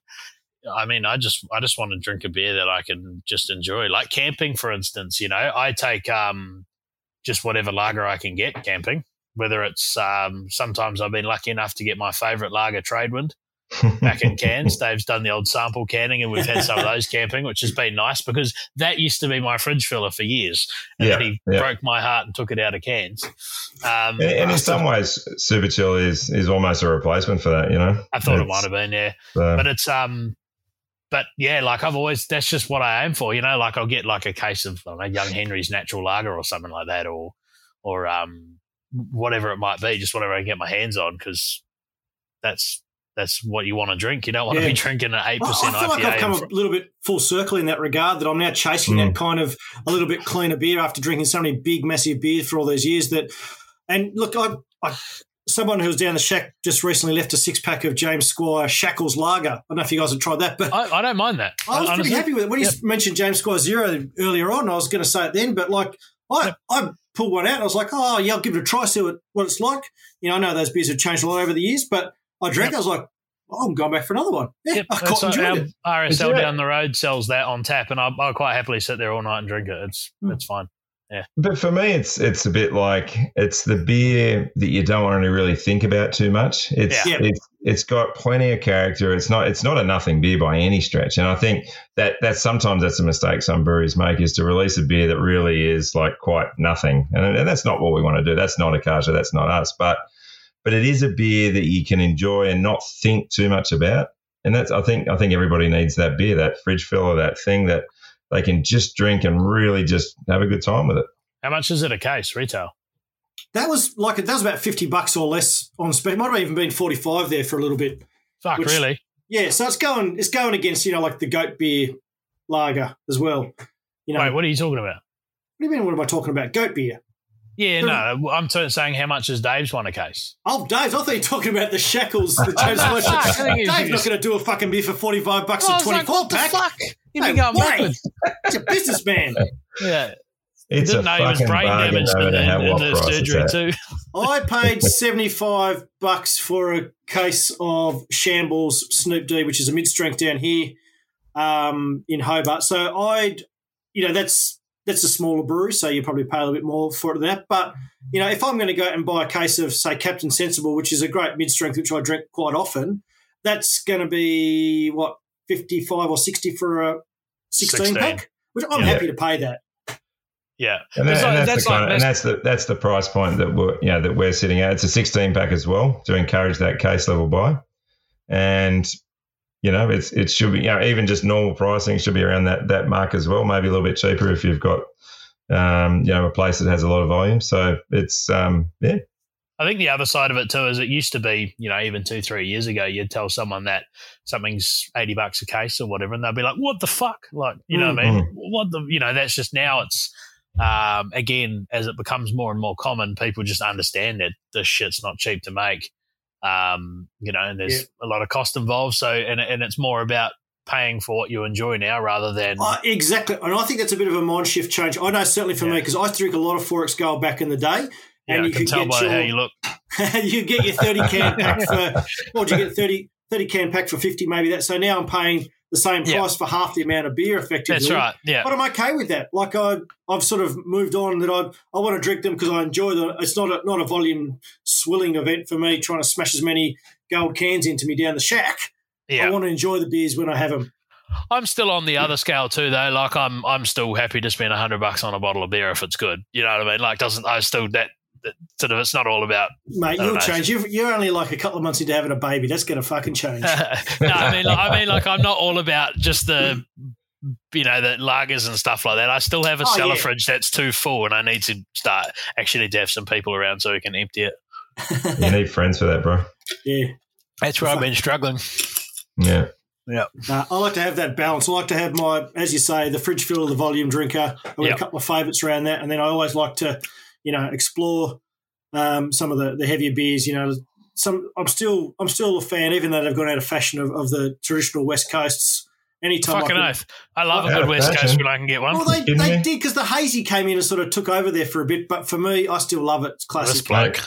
I mean, I just I just want to drink a beer that I can just enjoy. Like camping, for instance, you know, I take um. just whatever lager I can get camping, whether it's um, sometimes I've been lucky enough to get my favourite lager, Tradewind, back in cans. Dave's done the old sample canning and we've had some of those camping, which has been nice because that used to be my fridge filler for years. And yeah, then he yeah. broke my heart and took it out of cans. Um, and, and in some ways, Super Chill is, is almost a replacement for that, you know? I thought it's, it might have been, yeah. So. But it's... um. But, yeah, like I've always – that's just what I aim for, you know. Like I'll get like a case of I don't know, Young Henry's Natural Lager or something like that, or or um, whatever it might be, just whatever I can get my hands on, because that's that's what you want to drink. You don't want yeah. to be drinking an eight percent well, I feel I P A. like I've come a little bit full circle in that regard, that I'm now chasing mm. that kind of a little bit cleaner beer after drinking so many big, massive beers for all those years. That And, look, I, I – someone who was down the shack just recently left a six-pack of James Squire Shackles Lager. I don't know if you guys have tried that. But I, I don't mind that. I was honestly. pretty happy with it. When yep. you mentioned James Squire Zero earlier on, I was going to say it then, but, like, I, yep. I pulled one out and I was like, oh, yeah, I'll give it a try, see what, what it's like. You know, I know those beers have changed a lot over the years, but I drank yep. it. I was like, oh, I'm going back for another one. Yeah, yep. I quite enjoyed our it. R S L down the road sells that on tap, and I'll, I'll quite happily sit there all night and drink it. It's mm. it's fine. Yeah. But for me, it's it's a bit like it's the beer that you don't want to really think about too much. It's yeah. it's it's got plenty of character. It's not it's not a nothing beer by any stretch. And I think that that sometimes that's a mistake some breweries make, is to release a beer that really is like quite nothing. And, and that's not what we want to do. That's not Akasha. That's not us. But but it is a beer that you can enjoy and not think too much about. And that's I think I think everybody needs that beer, that fridge filler, that thing that they can just drink and really just have a good time with it. How much is it a case retail? That was like that was about fifty bucks or less on spec. Might have even been forty-five there for a little bit. Fuck, which, really? Yeah, so it's going it's going against, you know, like the goat beer lager as well. You know, wait, what are you talking about? What do you mean? What am I talking about? Goat beer. Yeah, no, I'm t- saying how much is Dave's one a case? Oh, Dave's. I thought you were talking about the Shackles. The James Squire Shackles. Dave's not going to do a fucking beer for forty-five bucks oh, a twenty-four like, pack. What the fuck? You've no been going way. backwards. He's a businessman. Yeah. It's didn't a know he was brain damaged in the, in the surgery too. I paid seventy-five bucks for a case of Shambles Snoop D, which is a mid-strength down here um, in Hobart. So I'd, you know, that's that's a smaller brewery, so you probably pay a little bit more for it than that. But, you know, if I'm going to go out and buy a case of, say, Captain Sensible, which is a great mid-strength, which I drink quite often, that's going to be, what, fifty-five or sixty for a sixteen-pack? Which I'm yeah. happy to pay that. Yeah, and, that, and, that's, that's, the kind of, and that's the that's the price point that we're you know that we're sitting at. It's a sixteen pack as well to encourage that case level buy, and you know, it's it should be, you know, even just normal pricing should be around that that mark as well. Maybe a little bit cheaper if you've got, um, you know, a place that has a lot of volume. So it's um, yeah. I think the other side of it too is it used to be, you know, even two, three years ago, you'd tell someone that something's eighty bucks a case or whatever, and they'll be like, "What the fuck?" Like, you know mm-hmm. what I mean? What the, you know, that's just now. It's um, again, as it becomes more and more common, people just understand that this shit's not cheap to make. Um, you know, and there's yeah. a lot of cost involved. So, and and it's more about paying for what you enjoy now rather than uh, exactly. And I think that's a bit of a mind shift change. I know certainly for yeah. me because I used to drink a lot of four X Gold back in the day. And yeah, you I can tell by your, how you look. You get your thirty can pack for, or do you get thirty, thirty can pack for fifty maybe that. So now I'm paying the same price yeah. for half the amount of beer effectively. That's right, yeah. But I'm okay with that. Like I, I've sort of moved on that I I want to drink them because I enjoy them. It's not a, not a volume swilling event for me trying to smash as many gold cans into me down the shack. Yeah. I want to enjoy the beers when I have them. I'm still on the other scale too, though. Like I'm, I'm still happy to spend a hundred bucks on a bottle of beer if it's good. You know what I mean? Like, doesn't I still that. Sort of, it's not all about. Mate, you'll know. change. You're, you're only like a couple of months into having a baby. That's going to fucking change. no, I mean, like, I mean, like, I'm not all about just the, you know, the lagers and stuff like that. I still have a oh, cellar yeah. fridge that's too full, and I need to start actually to have some people around so we can empty it. You need friends for that, bro. Yeah, that's where I've been struggling. Yeah. Yeah, uh, I like to have that balance. I like to have my, as you say, the fridge full of the volume drinker. I've got yep. a couple of favourites around that, and then I always like to. You know, explore um, some of the, the heavier beers. You know, some I'm still I'm still a fan, even though they've gone out of fashion of, of the traditional West Coasts. Anytime, fucking I oath, I love a good West Coast when I can get one. Well, they Didn't they you? did because the hazy came in and sort of took over there for a bit. But for me, I still love it. It's classic. This bloke.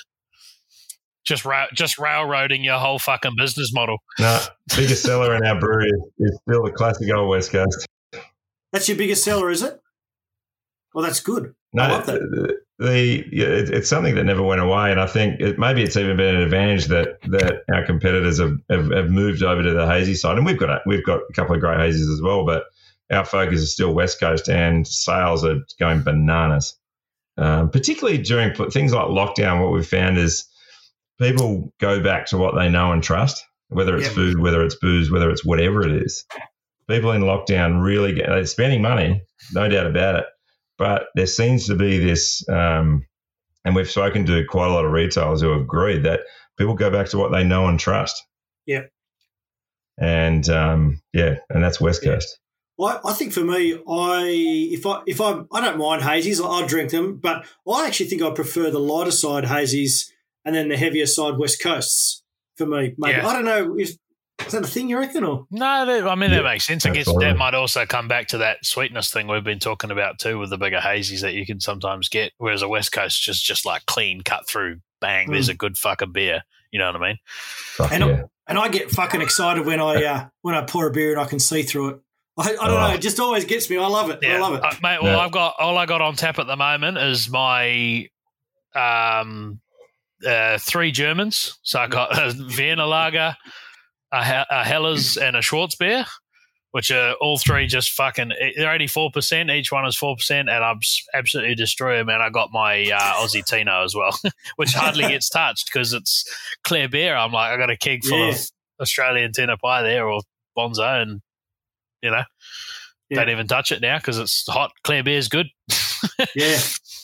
Just ra- just railroading your whole fucking business model. No, biggest seller in our brewery is still the classic old West Coast. That's your biggest seller, is it? Well, that's good. No, I love that. The, the yeah, it, it's something that never went away, and I think it, maybe it's even been an advantage that that our competitors have, have, have moved over to the hazy side, and we've got a, we've got a couple of great hazies as well, but our focus is still West Coast, and sales are going bananas. Um, particularly during things like lockdown, what we've found is people go back to what they know and trust, whether it's yeah. food, whether it's booze, whether it's whatever it is. People in lockdown really get they're spending money, no doubt about it. But there seems to be this, um, and we've spoken to quite a lot of retailers who have agreed that people go back to what they know and trust. Yeah. And um, yeah, and that's West yeah. Coast. Well, I think for me, I if I if I I don't mind hazies, I'll drink them, but I actually think I prefer the lighter side hazies and then the heavier side West Coasts for me. Maybe yeah. I don't know if. Is that a thing you reckon? Or? No, that, I mean, yeah, that makes sense. I guess absolutely. That might also come back to that sweetness thing we've been talking about too with the bigger hazies that you can sometimes get, whereas a West Coast just just like clean, cut through, bang, mm. there's a good fucking beer. You know what I mean? Fuck and, yeah. I, and I get fucking excited when I uh, when I pour a beer and I can see through it. I, I don't oh. know, it just always gets me. I love it. Yeah. I love it. Uh, mate, well, yeah. I've got, all I got on tap at the moment is my um, uh, three Germans. So I got a Vienna Lager, a, a Hellas and a Schwarzbier, which are all three just fucking – they're eighty-four percent. Each one is four percent, and I'm absolutely destroy them. And I got my uh, Aussie Tino as well, which hardly gets touched because it's clear beer. I'm like, I got a keg full yeah. of Australian Tino Pie there or Bonzo, and, you know, yeah. don't even touch it now because it's hot. Clear beer is good. yeah.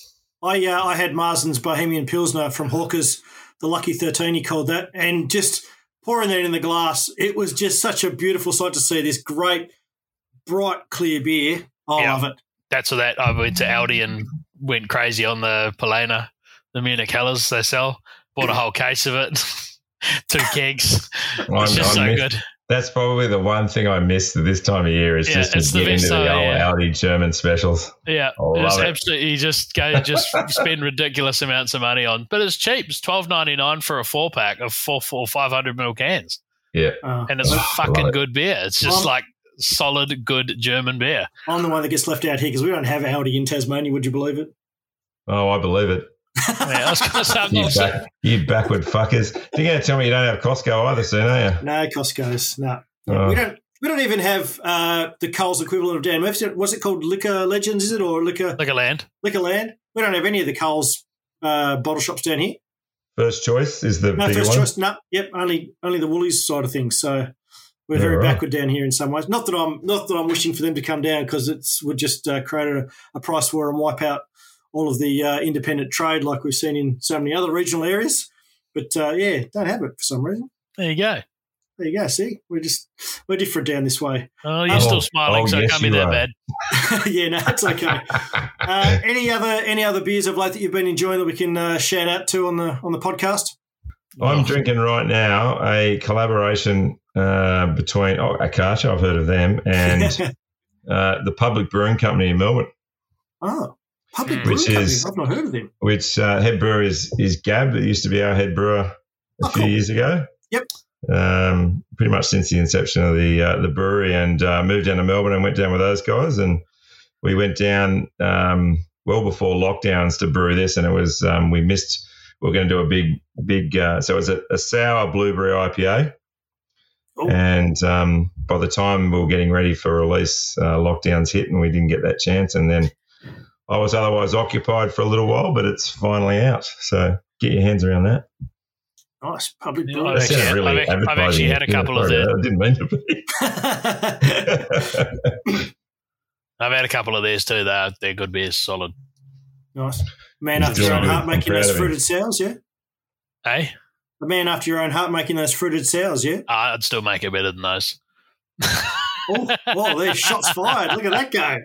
I uh, I had Marsden's Bohemian Pilsner from Hawkers, the Lucky thirteen he called that, and just – pouring that in the glass, it was just such a beautiful sight to see this great, bright, clear beer. I yeah. love it. That's what that I went to Aldi and went crazy on the Polena, the Munich Helles they sell. Bought a whole case of it, two kegs. Well, it's just I so missed, good. That's probably the one thing I miss this time of year is yeah, just to get into the old yeah. Aldi German specials. Yeah, it's absolutely. You just go, just spend ridiculous amounts of money on, but it's cheap. It's twelve ninety-nine for a four pack of four four five hundred mil cans. Yeah, uh, and it's oh, fucking good beer. It's just I'm, like solid, good German beer. I'm the one that gets left out here because we don't have Aldi in Tasmania. Would you believe it? Oh, I believe it. Yeah, I was going to say, I'm you, not back, you backward fuckers. You're going to tell me you don't have Costco either soon, are you? No, Costco's. No. Oh. We don't We don't even have uh, the Coles equivalent of Dan Murphy's. What's it called? Liquor Legends, is it? Or Liquor... Liquor Land. Liquor Land. We don't have any of the Coles uh, bottle shops down here. First Choice is the no, bigger first one? Choice, no. Yep, only only the Woolies side of things. So, We're Yeah, very right. backward down here in some ways. Not that I'm not that I'm wishing for them to come down because it's would just uh, create a, a price war and wipe out all of the uh, independent trade like we've seen in so many other regional areas. But uh, yeah, don't have it for some reason. There you go. There you go. See, we're just we're different down this way. Oh, you're Oh, still smiling, oh, so it yes, can't be you that are. bad. Yeah, no, it's okay. Uh, any other any other beers of late that you've been enjoying that we can uh, shout out to on the on the podcast? I'm drinking right now a collaboration uh, between oh, Akasha, I've heard of them, and uh, the Public Brewing Company in Melbourne, Oh, Public Mm. Brewing Which Company. is- I've not heard of them. which uh, head brewer is, is Gab. It used to be our head brewer a Oh, few cool. years ago. Yep. Um, pretty much since the inception of the uh, the brewery, and uh, moved down to Melbourne and went down with those guys, and we went down um, well before lockdowns to brew this, and it was um, we missed. We were going to do a big big uh, so it was a, a sour blueberry I P A, Oh. and um, by the time we were getting ready for release, uh, lockdowns hit, and we didn't get that chance, and then I was otherwise occupied for a little while, but it's finally out. So get your hands around that. Nice. Public Yeah, Brewing. I've That sounded actually- really I've- I've advertising. actually had a Yeah, couple of sorry the- about that. I didn't mean to be. I've had a couple of theirs too. They're, they're good beers, solid. Nice. Man He's after your doing own good. heart I'm making proud those of him. fruited sours, yeah? Hey, A man after your own heart making those fruited sours, yeah? I'd still make it better than those. Oh, oh, there's shots fired. Look at that go.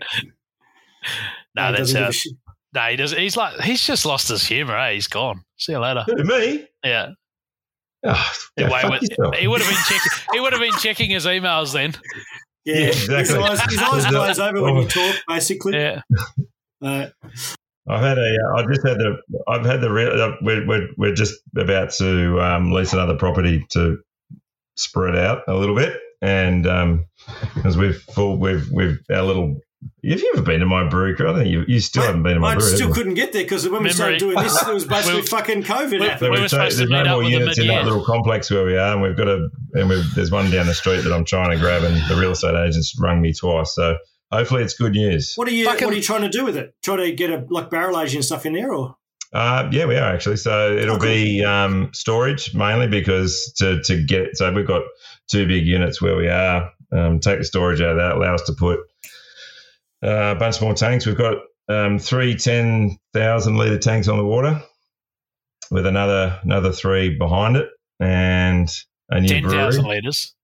No, he that's doesn't give how. a shit. No, he does. He's like he's just lost his humour. Eh? He's gone. See you later. Who, me? Yeah. Oh, Yeah, go wait, fuck wait, yourself. he would have been checking. He would have been checking his emails then. Yeah, Yeah, exactly. His eyes, his eyes glaze over when you talk, basically. Yeah. Uh, I've had a. Uh, I just had the. I've had the. Re- uh, we're, we're we're just about to um, lease another property to spread out a little bit, and um, because we've full, we've we've our little. Have you ever been to my brewery? I think you, you still haven't been to my I brewery. still have you? couldn't get there because when we started doing Memory. this, it was basically We- fucking COVID we- happening. So we we were supposed there's to meet no up more with them units in that mid-year. little complex where we are, and we've got a and we've, there's one down the street that I'm trying to grab, and the real estate agent's rung me twice. So hopefully it's good news. What are you Fucking- What are you trying to do with it? Try to get a like barrel aging and stuff in there, or Uh, yeah, we are actually. So it'll Oh, cool. be um, storage mainly because to to get so we've got two big units where we are. Um, take the storage out of that, allow us to put uh, a bunch more tanks. We've got um, three ten thousand litre tanks on the water with another another three behind it, and a new Ten brewery. thousand litres.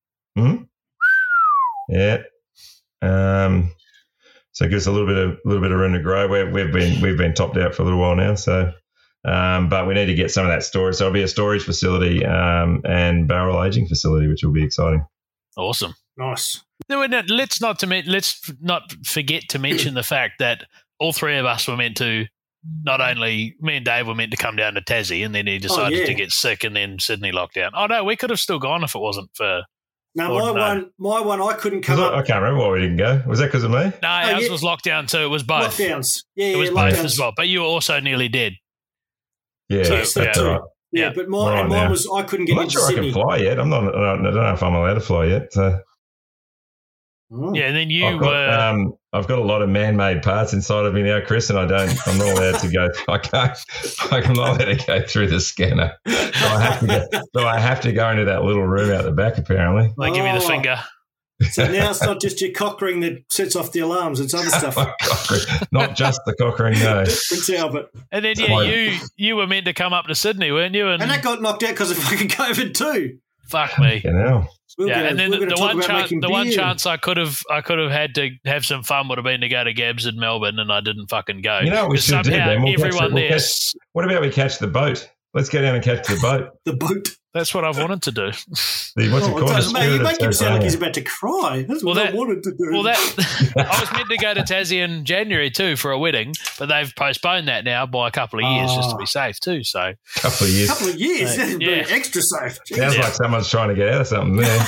Yeah. Um, so it gives us a little bit of little bit of room to grow. We've, we've been we've been topped out for a little while now, so um, but we need to get some of that storage. So it'll be a storage facility um, and barrel aging facility, which will be exciting. Awesome. nice. No, no, let's not to men- let's not forget to mention the fact that all three of us were meant to. Not only me and Dave were meant to come down to Tassie, and then he decided yeah. to get sick, and then Sydney locked down. Oh no, we could have still gone if it wasn't for. Now Oh, my no. one, my one, I couldn't Was come that- I up. can't remember why we didn't go. Was that because of me? No, Oh, ours yeah. was locked down too. It was both. Lockdowns, yeah, It yeah, was lockdowns. both as well. But you were also nearly dead. Yeah, So, that's yeah. all right. Yeah, Yeah. but mine, Right and mine now. was I couldn't get I'm not into sure I Sydney. can fly yet. I'm not. I don't, I don't know if I'm allowed to fly yet. So Oh. Yeah, and then you I've got, were. um, I've got a lot of man-made parts inside of me now, Chris, and I don't. I'm not allowed to go. I can't. I'm not allowed to go through the scanner. So I have to go. So I have to go into that little room out the back. Apparently. they give you the Oh. finger. So now it's not just your cock ring that sets off the alarms; it's other stuff. Not just the cock ring, no. Prince Albert, And then yeah, Fine. you you were meant to come up to Sydney, weren't you? And, and that got knocked out because of fucking COVID too. fuck me. You know. We're Yeah, gonna, and then we're the, gonna the talk one about chance, making the one beer. chance I could have, I could have had to have some fun would have been to go to Gabs in Melbourne, and I didn't fucking go. You know what we 'Cause should do, somehow Ben? We'll catch everyone it- we'll there. catch- s- What about we catch the boat? Let's go down and catch the boat. the boat. That's what I've wanted to do. The, what's it Oh, called? it does, The mate, you Spirit of make him sound like Tasmania. he's about to cry. That's what Well, I that- wanted to do. Well, that I was meant to go to Tassie in January too for a wedding, but they've postponed that now by a couple of years just to Ah. be safe too. So couple of years. couple of years, Yeah. that'd be Yeah. extra safe. Sounds Yeah. like someone's trying to get out of something there.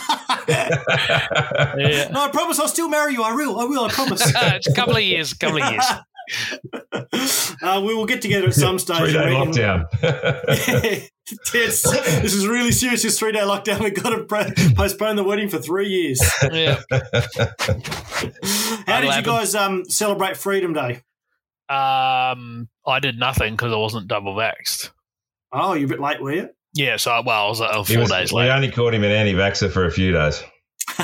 yeah, No, I promise I'll still marry you. I will. I will. I promise. it's a couple of years, a couple of years. uh, we will get together at some stage. Three day I reckon. lockdown. It's- this is really serious. This three day lockdown. We've got to pre- postpone the wedding for three years. Yeah. How did you happen. guys um, celebrate Freedom Day? Um, I did nothing because I wasn't double vaxxed. Oh, you're a bit late, were you? Yeah, so well, I was uh, He four was- days we late. only caught him an anti-vaxxer for a few days.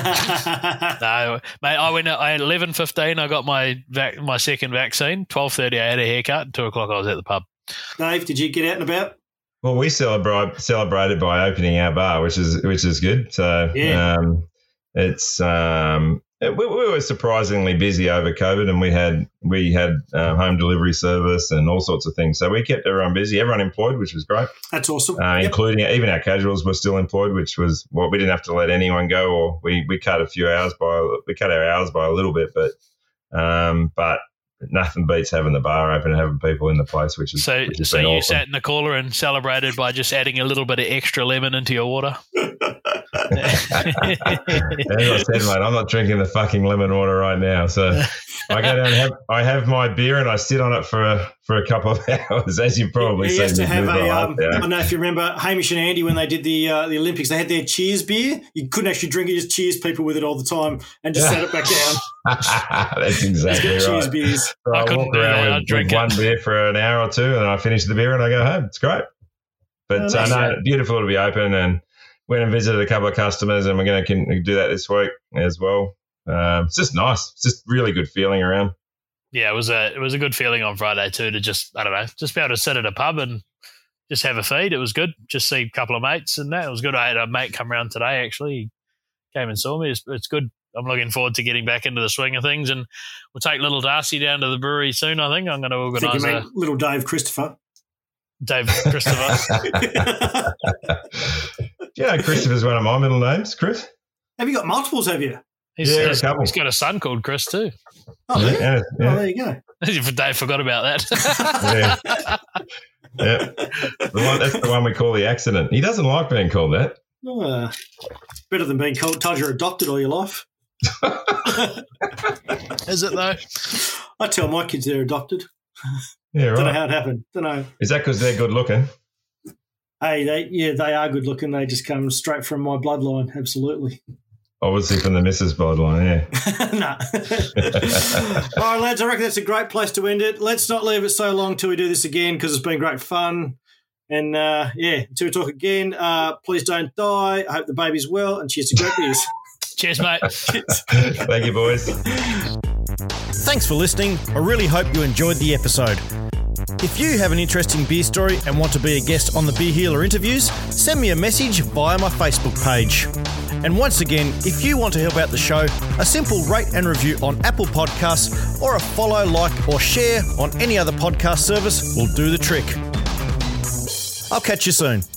No, mate, I went at eleven fifteen. I got my vac- my second vaccine. twelve thirty, I had a haircut. And two o'clock, I was at the pub. Dave, did you get out and about? Well, we celebrate celebrated by opening our bar, which is which is good. So Yeah. um, it's um, it, we, we were surprisingly busy over COVID, and we had we had um, home delivery service and all sorts of things. So we kept everyone busy, everyone employed, which was great. That's awesome. Uh, Yep. Including even our casuals were still employed, which was well, we didn't have to let anyone go, or we, we cut a few hours by we cut our hours by a little bit, but um, but nothing beats having the bar open and having people in the place, which is So, which has so been you awesome. sat in the cooler and celebrated by just adding a little bit of extra lemon into your water. As I said, mate, I'm not drinking the fucking lemon water right now. So I go down and have I have my beer and I sit on it for a, for a couple of hours, as you've probably He seen. has to me have do a. the Um, life, yeah. I don't know if you remember Hamish and Andy when they did the uh, the Olympics. They had their cheers beer. You couldn't actually drink it; just cheers people with it all the time, and just set it back down. That's exactly Just get cheers right. beers. So I I, couldn't walk do that. around I'd with, drink with it. one beer for an hour or two, and I finish the beer and I go home. It's great. But Oh, uh, nice. no, beautiful to be open, and went and visited a couple of customers, and we're going to do that this week as well. Um, it's just nice. It's just really good feeling around. Yeah, it was a it was a good feeling on Friday too to just I don't know just be able to sit at a pub and just have a feed. It was good. Just see a couple of mates and that it was good. I had a mate come around today. Actually, he came and saw me. It's, it's good. I'm looking forward to getting back into the swing of things, and we'll take little Darcy down to the brewery soon. I think I'm going to I think you organise meant a little Dave Christopher. Dave Christopher. Do you know Christopher's one of my middle names, Chris? Have you got multiples? Have you? He's, Yeah, a he's- couple. he's got a son called Chris too. Oh, yeah. Yeah, Oh, yeah, there you go. Dave forgot about that. yeah. yeah. The one, that's the one we call the accident. He doesn't like being called that. Oh, better than being called, told you're adopted all your life. Is it though? I tell my kids they're adopted. Yeah, Don't know right. how it happened. Don't know. Is that because they're good looking? Hey, they yeah, they are good looking. They just come straight from my bloodline. Absolutely. Obviously from the missus bloodline, yeah. No. All right, lads, I reckon that's a great place to end it. Let's not leave it so long till we do this again because it's been great fun. And, uh, yeah, until we talk again, uh, please don't die. I hope the baby's well, and cheers to great beers. Cheers, mate. Thank you, boys. Thanks for listening. I really hope you enjoyed the episode. If you have an interesting beer story and want to be a guest on the Beer Healer interviews, send me a message via my Facebook page. And once again, if you want to help out the show, a simple rate and review on Apple Podcasts or a follow, like, or share on any other podcast service will do the trick. I'll catch you soon.